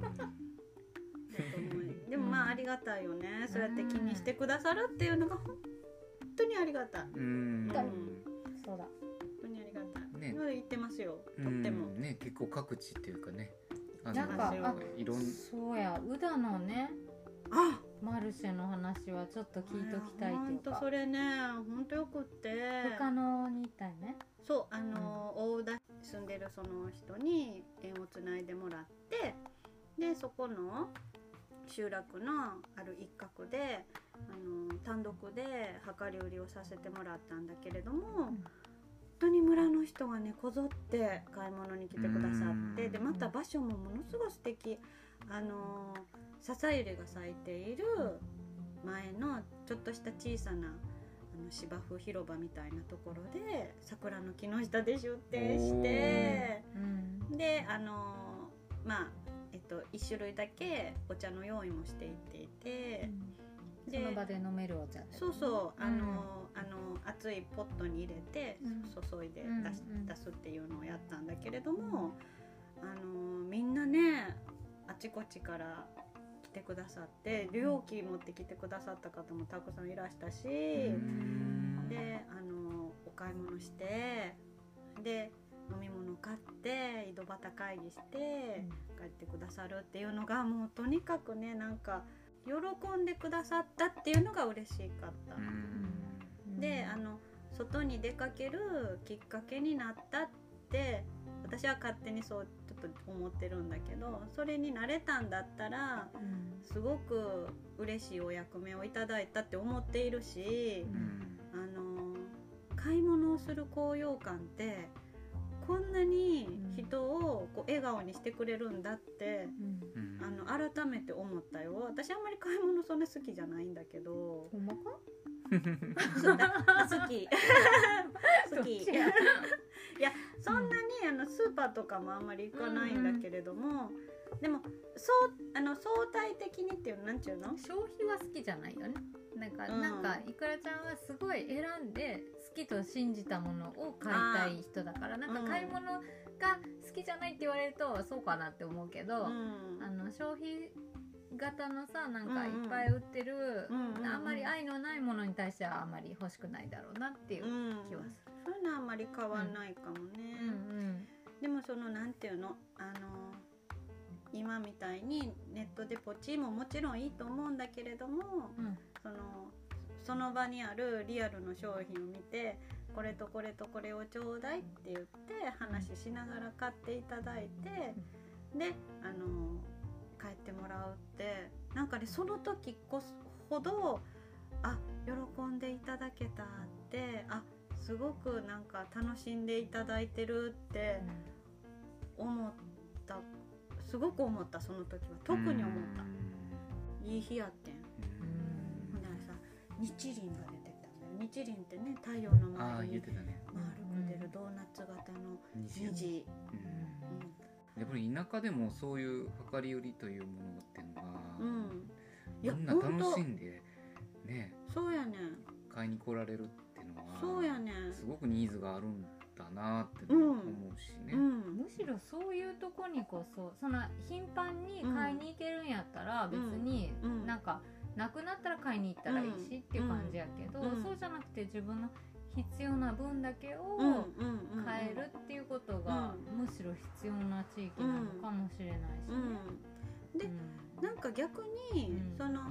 でもまあありがたいよね。そうやって気にしてくださるっていうのが本当にありがたい。 そうだ。 本当にありがたい。ね、言ってますよ。とっても。 ね、結構各地っていうかね。 なんかそうや、宇田のね。マルシェの話はちょっと聞いときたいっていうか。 本当それね、本当よくって。 他のに行ったよね。 そう、大宇田住んでるその人に縁をつないでもらって、でそこの集落のある一角で単独で量り売りをさせてもらったんだけれども、本当に村の人がねこぞって買い物に来てくださって、でまた場所もものすごい素敵、笹ゆりが咲いている前のちょっとした小さな芝生広場みたいなところで桜の木の下で出店して、でまあ1種類だけお茶の用意もしていっていて、 その場で飲めるお茶、 そうそう熱いポットに入れて注いで出すっていうのをやったんだけれども、みんなねあちこちから来てくださって、容器持ってきてくださった方もたくさんいらしたし、でお買い物してで飲み物買って井戸端会議して帰ってくださるっていうのがもうとにかくね、なんか喜んでくださったっていうのが嬉しかった。で外に出かけるきっかけになったって私は勝手にそうちょっと思ってるんだけど、それになれたんだったらすごく嬉しいお役目をいただいたって思っているし、買い物をする高揚感ってこんなに人をこう笑顔にしてくれるんだって、改めて思ったよ。私あんまり買い物そんな好きじゃないんだけど。 ほんまか？ 好き好きいやそんなにスーパーとかもあんまり行かないんだけれども、でも相対的にっていうのなんちゅうの、 消費は好きじゃないよね。なんかいくらちゃんはすごい選んで好きと信じたものを買いたい人だから、なんか買い物が好きじゃないって言われるとそうかなって思うけど、消費型のさなんかいっぱい売ってる、あんまり愛のないものに対してはあんまり欲しくないだろうなっていう気はする。 そういうのはあんまり変わんないかもね。 でもそのなんていうの今みたいにネットでポチももちろんいいと思うんだけれども、その場にあるリアルの商品を見てこれとこれとこれをちょうだいって言って話しながら買っていただいて、で帰ってもらうってなんかね、その時こそほど喜んでいただけたって、すごくなんか楽しんでいただいてるって思った、すごく思った。その時は特に思った。いい日やってん。ほんならさ、日輪が出てたんだよ。日輪ってね、太陽の周りに丸く出るドーナツ型の虹。 やっぱり田舎でもそういう量り売りというものっていうのが、みんな楽しんでね、 そうやねん、 買いに来られるっていうのは、 そうやねん、 すごくニーズがあるんだなって思うしね、 むしろそういうとこにこそ、その頻繁に買いに行けるんやったら別になんかなくなったら買いに行ったらいいしっていう感じやけど、そうじゃなくて自分の必要な分だけを買えるっていうことがむしろ必要な地域なのかもしれないしね。 で、なんか逆にその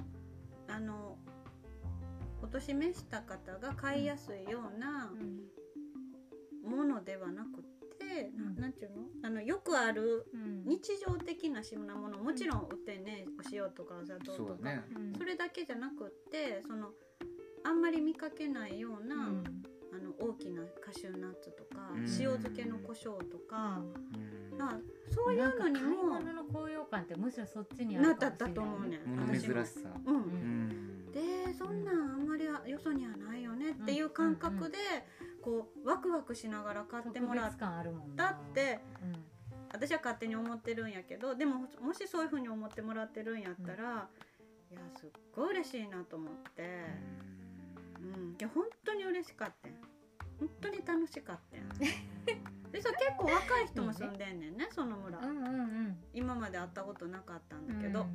お年召した方が買いやすいようなものではなくて、なんていうの、よくある日常的な品物、もちろん売ってね、お塩とかお砂糖とか それだけじゃなくって、そのあんまり見かけないような、大きなカシューナッツとか、塩漬けの胡椒とか、そういうのにも買い物の高揚感ってむしろそっちにあるかもしれない。 なったと思うね。 物珍しさ。 で、そんなんあんまりよそにはないよねっていう感覚で、こうワクワクしながら買ってもらったって私は勝手に思ってるんやけど、でももしそういう風に思ってもらってるんやったら、いやすっごい嬉しいなと思って、いや本当に嬉しかったん、本当に楽しかったんで、結構若い人も住んでんねんね、その村。今まで会ったことなかったんだけど、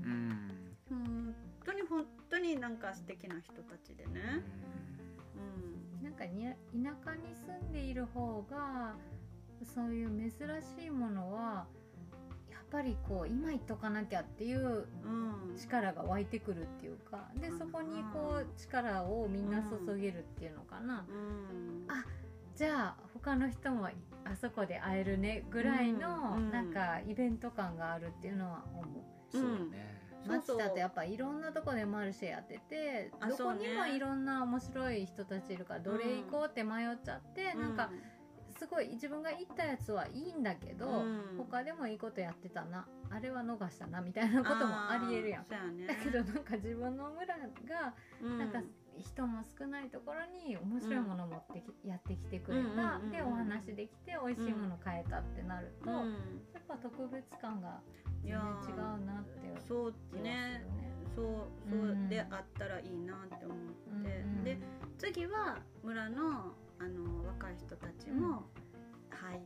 本当になんか素敵な人たちでね、 なんか田舎に住んでいる方がそういう珍しいものはやっぱりこう今言っとかなきゃっていう力が湧いてくるっていうか、でそこにこう力をみんな注げるっていうのかな、じゃあ他の人もあそこで会えるねぐらいのなんかイベント感があるっていうのは思う。 そうね。 町だとやっぱいろんなとこでマルシェやってて、どこにもいろんな面白い人たちいるから、どれ行こうって迷っちゃって、なんかすごい自分が行ったやつはいいんだけど、他でもいいことやってたな、あれは逃したなみたいなこともありえるやん。だけどなんか自分の村がなんか人も少ないところに面白いものを持ってやってきてくれた、でお話できて美味しいもの買えたってなると、やっぱ特別感が全然違うなってそうね、そうであったらいいなって思って、で次は村の若い人たちも入って、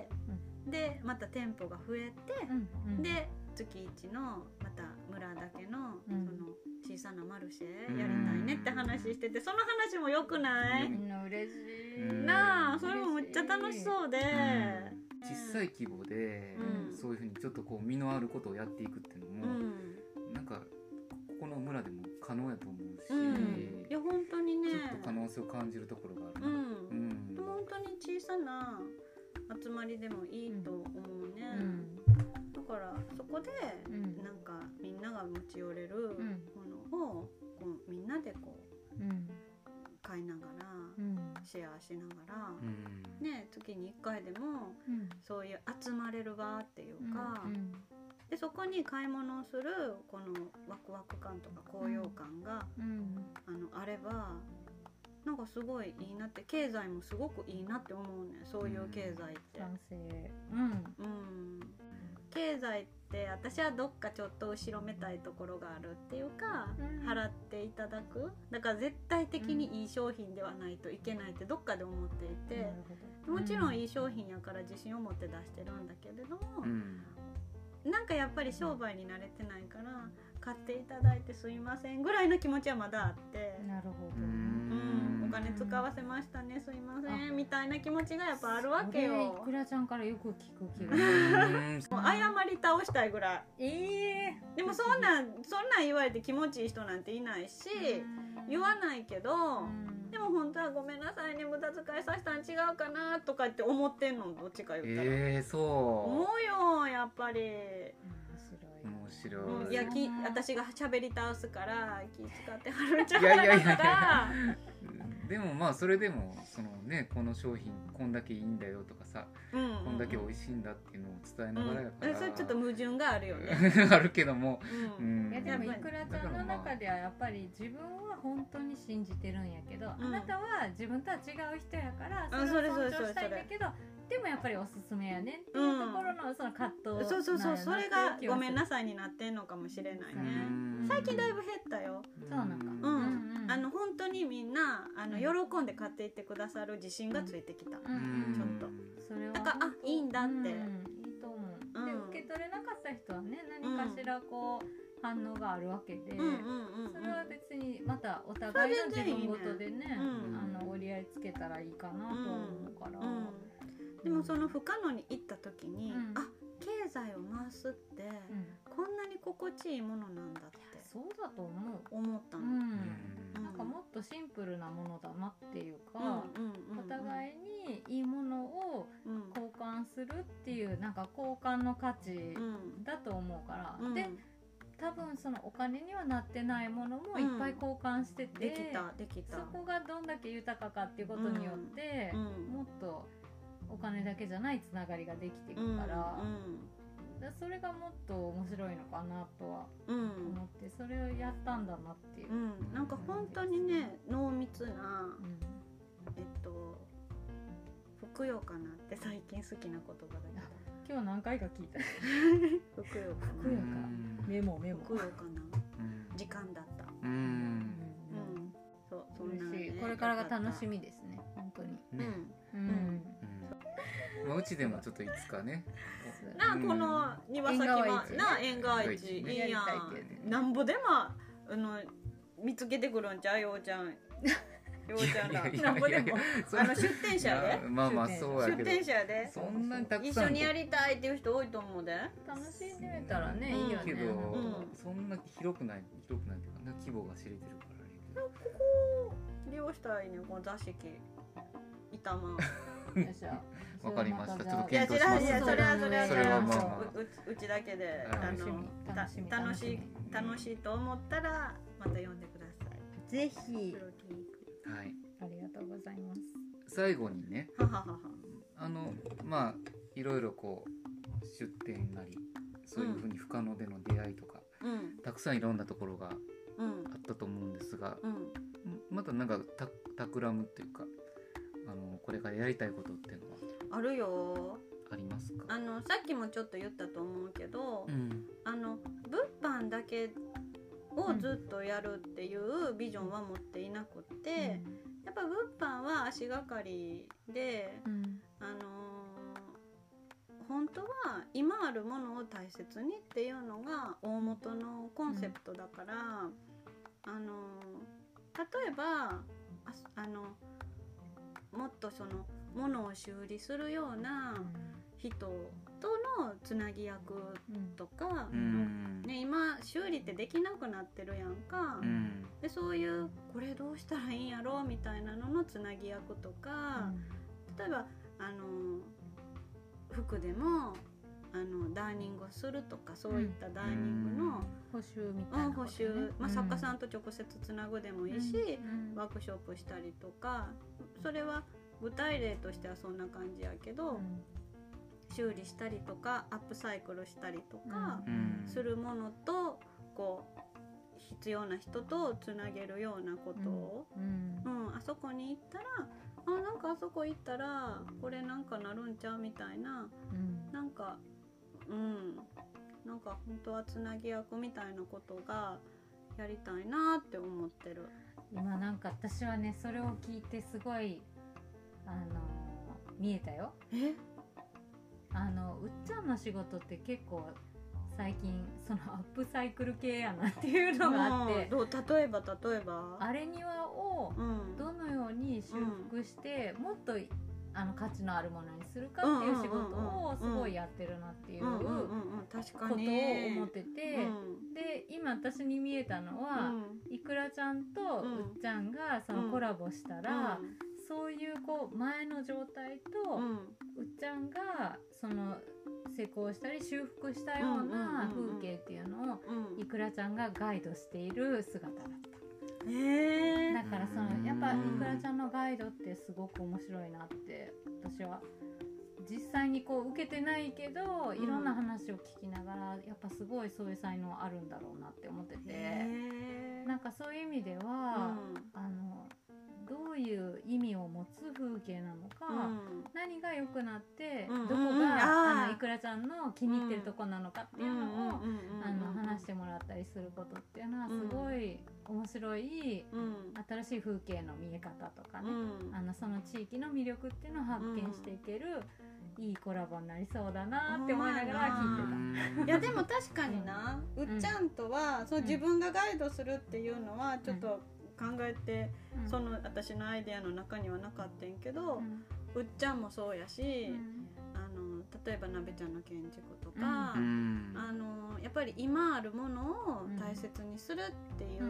でまた店舗が増えて、で月1のまた村だけのその小さなマルシェやりたいねって話してて、その話もよくない？ みんな嬉しいなあ、それもめっちゃ楽しそうで、 小さい規模でそういうふうにちょっとこう身のあることをやっていくっていうのも、なんかここの村でも可能やと思うし、 いや本当にね、 ちょっと可能性を感じるところがある。 本当に小さな集まりでもいいと思うね。だからそこでなんかみんなが持ち寄れるものをこうみんなでこう買いながらシェアしながら、ね、月に1回でもそういう集まれる場っていうか、でそこに買い物をするこのワクワク感とか高揚感があれば、なんかすごいいいなって、経済もすごくいいなって思うね、そういう経済って。経済って私はどっかちょっと後ろめたいところがあるっていうか、払っていただく、だから絶対的にいい商品ではないといけないってどっかで思っていて、もちろんいい商品やから自信を持って出してるんだけれども、なんかやっぱり商売に慣れてないから買っていただいてすいませんぐらいの気持ちはまだあって、 なるほど、 金使わせましたね、すいませんみたいな気持ちがやっぱあるわけよ。 いくらちゃんからよく聞く気がする。 もう謝り倒したいぐらい。でもそんなん言われて気持ちいい人なんていないし、言わないけど、でも本当はごめんなさいね、無駄遣いさせたん違うかなとかって思ってんの、どっちか言ったら。 そう思うよ、やっぱり。 面白い。 いや、私が喋り倒すから気使ってはるんちゃうかなとか。 でもまあそれでもそのね、この商品こんだけいいんだよとかさ、こんだけ美味しいんだっていうのを伝えながらやから、 それちょっと矛盾があるよね。 あるけども、 いやでもいくらちゃんの中ではやっぱり自分は本当に信じてるんやけど、あなたは自分とは違う人やからそれを尊重したいんだけど、でもやっぱりおすすめやねっていうところのその葛藤、 そうそれがごめんなさいになってんのかもしれないね。最近だいぶ減ったよ。 そうなんか。 本当にみんな喜んで買っていってくださる自信がついてきた。ちょっと。 それはだからいいんだって。いいと思う。で受け取れなかった人はね、何かしらこう反応があるわけで、それは別にまたお互いの自分ごとでね、折り合いつけたらいいかなと思うから。 でもその不可能に行った時に、あ、経済を回すってこんなに心地いいものなんだってそうだと思ったの。 なんかもっとシンプルなものだなっていうか、お互いにいいものを交換するっていうなんか交換の価値だと思うから、で多分そのお金にはなってないものもいっぱい交換してて、 できたそこがどんだけ豊かかっていうことによって、もっとお金だけじゃないつながりができていくから、それがもっと面白いのかなとは思って、それをやったんだなっていう、 なんか本当にね濃密な、ふくよかなって最近好きな言葉だけど、 今日何回か聞いたふくよかメモふくよかな時間だった。そうそんなね、 これからが楽しみですね本当に。 うちでもちょっといつかね、 この庭先は縁側市いいやん、なんぼでも見つけてくるんちゃう、ようちゃんらなんぼでも出店者やで、 まあまあそうやけど、 出店者やで、 そんなにたくさん一緒にやりたいっていう人多いと思うで。 楽しんでみたらね、いいよね。 けどそんな広くないっていうか規模が知れてるからここ利用したいね、この座敷板間。 わかりました。ちょっと検討します。 それはまあうちだけで楽しいと思ったらまた読んでください。 ぜひ。 はい。 ありがとうございます。 最後にね、まあいろいろこう出店なりそういうふうに不可能での出会いとか、たくさんいろんなところがあったと思うんですが、またなんか企むっていうか。これからやりたいことっていうのはあるよ。 ありますか？ さっきもちょっと言ったと思うけど、物販だけをずっとやるっていうビジョンは持っていなくって、やっぱ物販は足がかりで、本当は今あるものを大切にっていうのが大元のコンセプトだから、例えばもっとその物を修理するような人とのつなぎ役とか、今修理ってできなくなってるやんか、でそういうこれどうしたらいいんやろみたいなののつなぎ役とか、例えば服でもダーニングをするとか、そういったダーニングの補修みたいなことね、 作家さんと直接つなぐでもいいし、ワークショップしたりとか、それは具体例としてはそんな感じやけど、修理したりとかアップサイクルしたりとかするものと、こう必要な人とつなげるようなことを、あそこに行ったらなんかあそこ行ったらこれなんかなるんちゃうみたいな、なんかなんか本当はつなぎ役みたいなことがやりたいなって思ってる。 今なんか私はね、それを聞いてすごい見えたよ。うっちゃんの仕事って結構最近そのアップサイクル系やなっていうのがあって、 例えばあれ庭をどのよううに修復して、もっと価値のあるものにするかっていう仕事をすごいやってるなっていうことを思ってて、で今私に見えたのは、いくらちゃんとうっちゃんがそのコラボしたら、そういうこう前の状態と、うっちゃんがその施工したり修復したような風景っていうのを、いくらちゃんがガイドしている姿だった。だからそのやっぱいくらちゃんのガイドってすごく面白いなって私は実際にこう受けてないけど、いろんな話を聞きながらやっぱすごいそういう才能あるんだろうなって思ってて、なんかそういう意味では、どういう意味を持つ風景なのか、何が良くなって、どこがいくらちゃんの気に入ってるとこなのかっていうのを話してもらったりすることっていうのはすごい面白い、新しい風景の見え方とかね、その地域の魅力っていうのを発見していける、いいコラボになりそうだなって思いながら聞いてた。 いやでも確かにな、うっちゃんとはそう自分がガイドするっていうのはちょっと考えて、その私のアイデアの中にはなかったんけど、うっちゃんもそうやし、例えばなべちゃんの建築とか、やっぱり今あるものを大切にするっていう、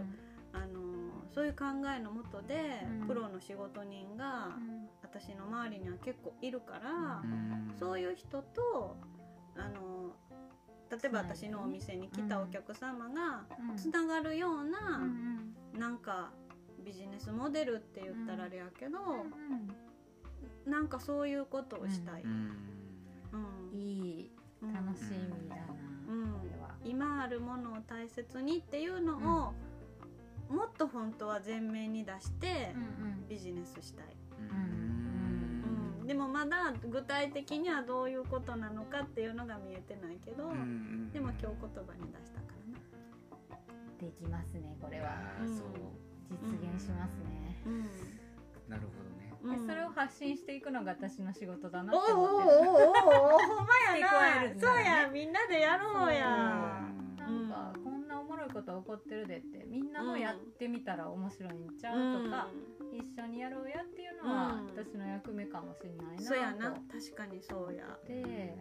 そういう考えのもとで、プロの仕事人が私の周りには結構いるから、そういう人と例えば私のお店に来たお客様がつながるような、なんかビジネスモデルって言ったらあれやけど、なんかそういうことをしたい。 いい楽しみだな、 今あるものを大切にっていうのを、もっと本当は前面に出してビジネスしたい。でもまだ具体的にはどういうことなのかっていうのが見えてないけど、でも今日言葉に出したからな。 できますね、これは。実現しますね。 なるほどね。 それを発信していくのが私の仕事だなって思ってる。 ほんまやな。そうや、みんなでやろうや。 なんかこんなおもろいこと起こってるでって、みんなもやってみたら面白いんちゃうとか、一緒にやろうやっていうのは私の役目かもしれないなと。 そうやな、確かにそうや。 で、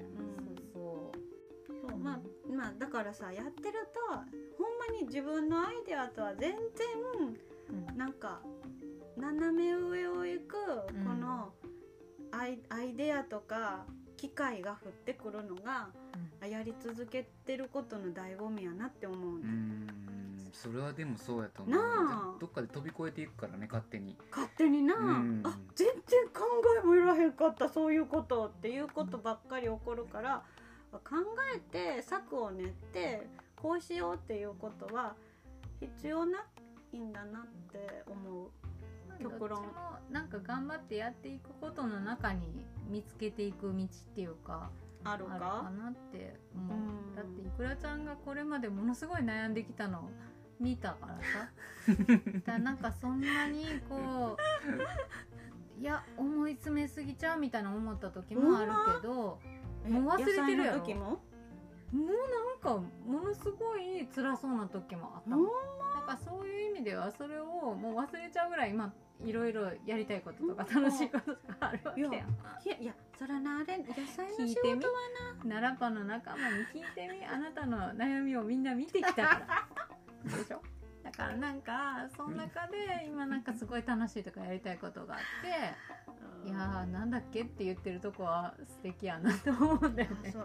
まあだからさ、やってるとほんまに自分のアイデアとは全然、なんか斜め上を行くこのアイデアとか機会が降ってくるのが、やり続けてることの醍醐味やなって思うね。 それはでもそうやと思う。どっかで飛び越えていくからね、勝手にな。全然考えもいらへんかった、そういうことっていうことばっかり起こるから、考えて策を練ってこうしようっていうことは必要ないんだなって思う。極論なんか頑張ってやっていくことの中に見つけていく道っていうかあるかなって思う。だっていくらちゃんがこれまでものすごい悩んできたのを見たからさだなんかそんなにこういや思い詰めすぎちゃうみたいな思った時もあるけど、もう忘れてるやろ。もうなんかものすごい辛そうな時もあったもん。なんかそういう意味ではそれをもう忘れちゃうぐらい今いろいろやりたいこととか楽しいこととかあるわけやん。いやそらな、あれ野菜の仕事はな、奈良パの仲間に聞いてみ、あなたの悩みをみんな見てきたからでしょ。だからなんかその中で今なんかすごい楽しいとかやりたいことがあって、いやーなんだっけって言ってるとこは素敵やなと思うんだよね。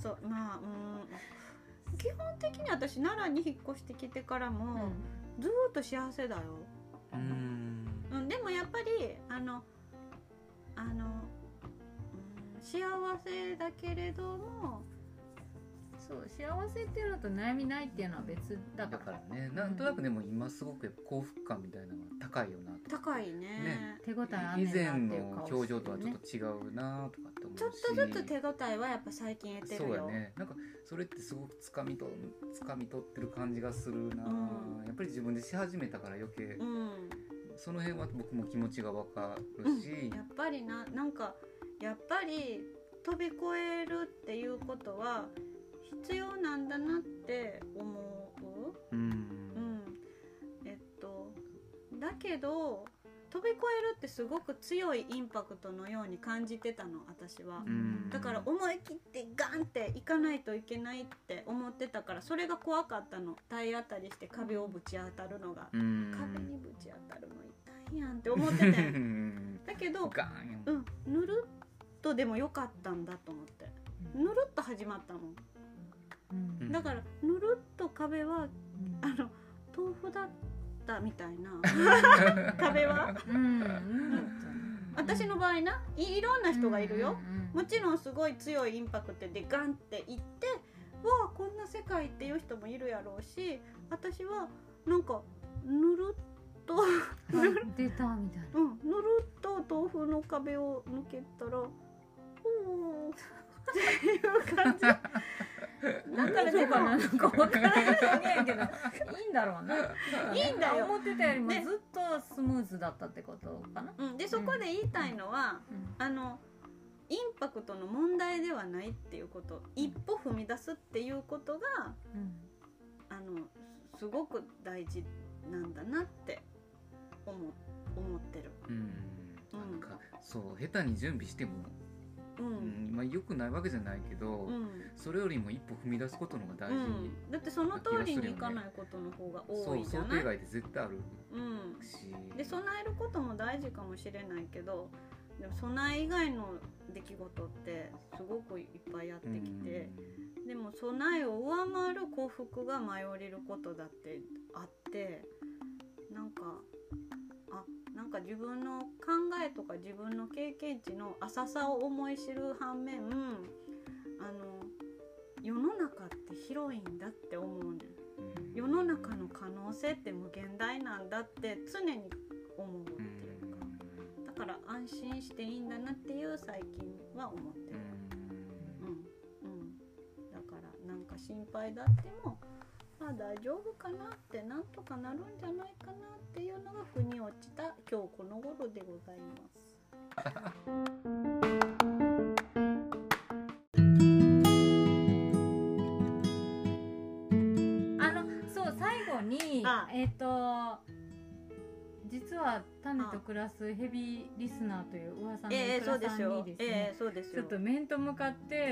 基本的に私奈良に引っ越してきてからも、ずっと幸せだよ。でもやっぱり幸せだけれども、 そう幸せっていうのと悩みないっていうのは別だからね。なんとなくでも今すごく幸福感みたいなのが高いよなと。 高いね。 手応えあんねんなっていう顔してるね。 以前の表情とはちょっと違うなとかって思うし、 ちょっとずつ手応えはやっぱ最近得てるよ。 そうやね。なんかそれってすごく掴み取ってる感じがするな。やっぱり自分でし始めたから余計、その辺は僕も気持ちがわかるし、 やっぱりなんかやっぱり飛び越えるっていうことは必要なんだなって思う。だけど飛飛び越えるってすごく強いインパクトのように感じてたの私は。だから思い切ってガンっていかないといけないって思ってたから、それが怖かったの。体当たりして壁をぶち当たるのが、壁にぶち当たるの痛いやんって思っててだけど、ぬるっとでもよかったんだと思って、ぬるっと始まったもん。だからぬるっと壁は豆腐だったみたいな壁は私の場合いろんな人がいるよ。もちろんすごい強いインパクトでガンっていって、わあこんな世界っていう人もいるやろうし、私はなんかぬるっと出たみたいな、 ぬるっと豆腐の壁を抜けたらおーっていう感じだからでかな、なんか分からないけどいいんだろうな、 いいんだよ。 思ってたよりもずっとスムーズだったってことかな。 でそこで言いたいのは、インパクトの問題ではないっていうこと、一歩踏み出すっていうことが、すごく大事なんだなって思ってる。 なんかそう下手に準備してもまあ良くないわけじゃないけど、それよりも一歩踏み出すことの方が大事、 だってその通りにいかないことの方が多いじゃない。 想定外で絶対あるし、 で備えることも大事かもしれないけど、でも備え以外の出来事ってすごくいっぱいやってきて、でも備えを上回る幸福が舞い降りることだってあって、なんか自分の考えとか自分の経験値の浅さを思い知る反面、世の中って広いんだって思うねん。世の中の可能性って無限大なんだって常に思うっていうか、だから安心していいんだなっていう最近は思ってる。だからなんか心配だっても大丈夫かなって、なんとかなるんじゃないかなっていうのが腑に落ちた今日この頃でございますそう最後に実は種と暮らすヘビーリスナーという噂のイクラさんにですね、ちょっと面と向かって、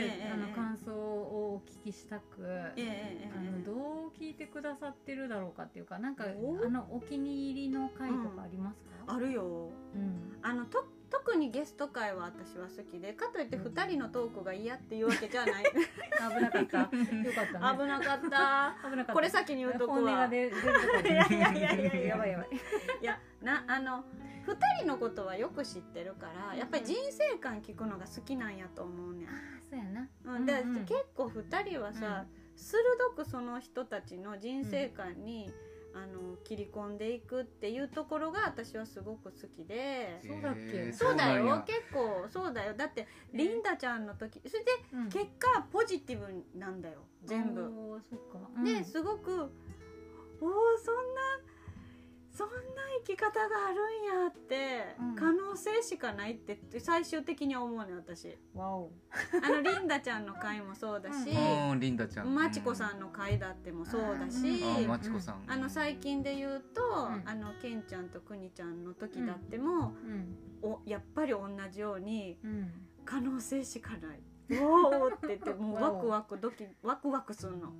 感想をお聞きしたく、どう聞いてくださってるだろうかっていうか、なんかお気に入りの回とかありますか？ あるよ。特にゲスト会は私は好きで、かといって2人のトークが嫌っていうわけじゃない。 危なかった。よかったね。 危なかった。これ先に言うとこは。 本音が出るところ。 いややばいやばい。 いや2人のことはよく知ってるから、やっぱり人生観聞くのが好きなんやと思うねん。 そうやな。 で結構2人はさ、鋭くその人たちの人生観に切り込んでいくっていうところが私はすごく好きで。 そうだっけ？ そうだよ、結構そうだよ。だってリンダちゃんの時、それで結果ポジティブなんだよ全部。 そっか。 ですごくそんな生き方があるんやって、可能性しかないって最終的に思うね私。 わお。 リンダちゃんの回もそうだし、 リンダちゃん、 マチコさんの回だってもそうだし、 マチコさん、 最近で言うと、ケンちゃんとクニちゃんの時だっても、やっぱり同じように、可能性しかない。おーって言ってもうワクワクするの。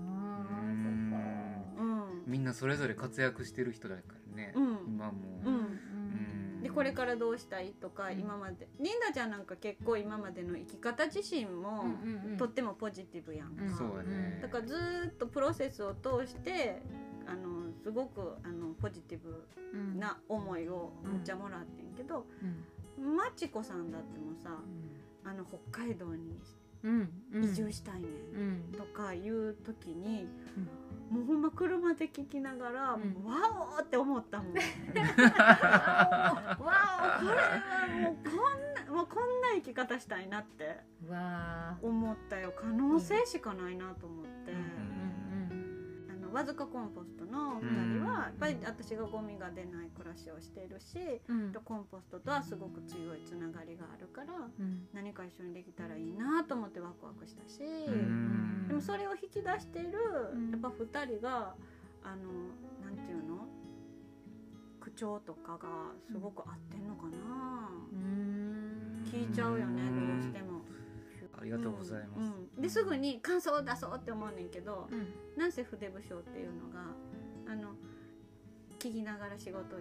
みんなそれぞれ活躍してる人だからね、今も、でこれからどうしたいとか、今までリンダちゃんなんか結構今までの生き方自身も、とってもポジティブやんか。そうやね。 だからずっとプロセスを通してすごくポジティブな思いをむっちゃもらってんけど、マチコさんだってもさ、北海道に移住したいねんとかいう時に、もうほんま車で聞きながら、わおって思ったもん。わお、これはもうこんな生き方したいなって思ったよ。可能性しかないなと思って。わずかコンポストの2人はやっぱり私がゴミが出ない暮らしをしているし、コンポストとはすごく強いつながりがあるから、何か一緒にできたらいいなと思ってワクワクしたし、でもそれを引き出しているやっぱ2人がなんていうの、口調とかがすごく合ってんのかな、聞いちゃうよねどうしても。 ありがとうございます、 ですぐに感想を出そうって思うねんけど、なんせ筆武将っていうのが聞きながら仕事行って、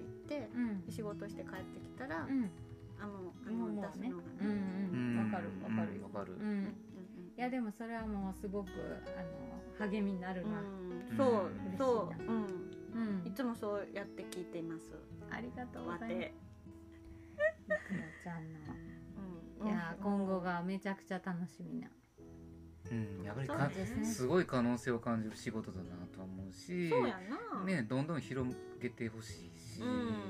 仕事して帰ってきたら、もう出すのがね、 わかるわかる。いやでもそれはもうすごく励みになるな。 そうそう、いつもそうやって聞いています。 ありがとうございます。いくらちゃんの、いや今後がめちゃくちゃ楽しみな。 やっぱりすごい可能性を感じる仕事だなと思うし、 そうやな。 ね、どんどん広げてほしいし、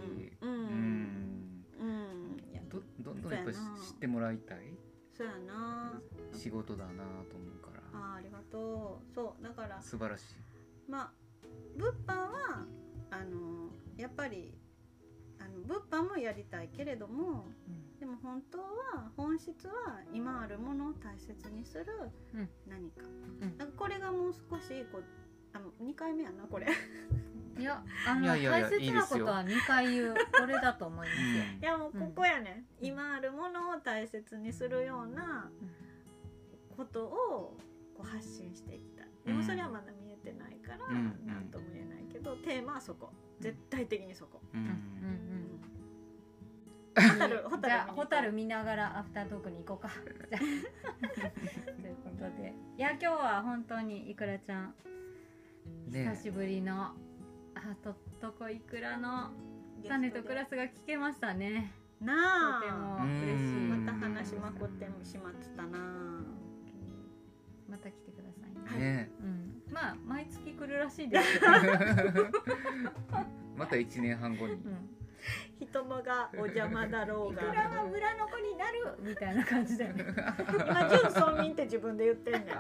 どんどんやっぱり知ってもらいたい。 そうやな。 仕事だなと思うから。 ありがとう。そうだから素晴らしい。 まあ物販はやっぱり物販もやりたいけれども、でも本質は今あるものを大切にする何か、なんかこれがもう少し2回目やなこれ。 いや大切なことは2回言うこれだと思いますよ。 いやもうここやね、今あるものを大切にするようなことをこう発信していきたい。でもそれはまだ見えてないから何とも言えないけど、テーマはそこ、絶対的にそこ。 ホタル見ながらアフタートークに行こうか。ということで、いや今日は本当にいくらちゃん、久しぶりのとっとこいくらの種とクラスが聞けましたね。 なあ、 とても嬉しい。 また話まくってしまってたな。 また来てくださいね。 ね、 まあ毎月来るらしいですけど。 また1年半後に。 人のがお邪魔だろうが。 いくらは村の子になるみたいな感じで。 今純村民って自分で言ってんねん。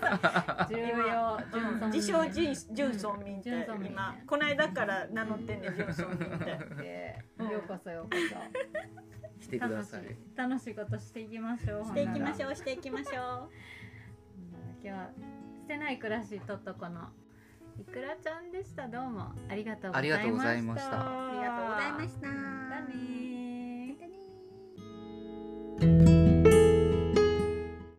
自称純村民って今この間から名乗ってんねん純村民って。 ようこそようこそ。 来てください。 楽しいことしていきましょう。 していきましょうしていきましょう。 今日は捨てない暮らしとっとこのいくらちゃんでした。どうもありがとうございました。 ありがとうございました。 ありがとうございました。 またね。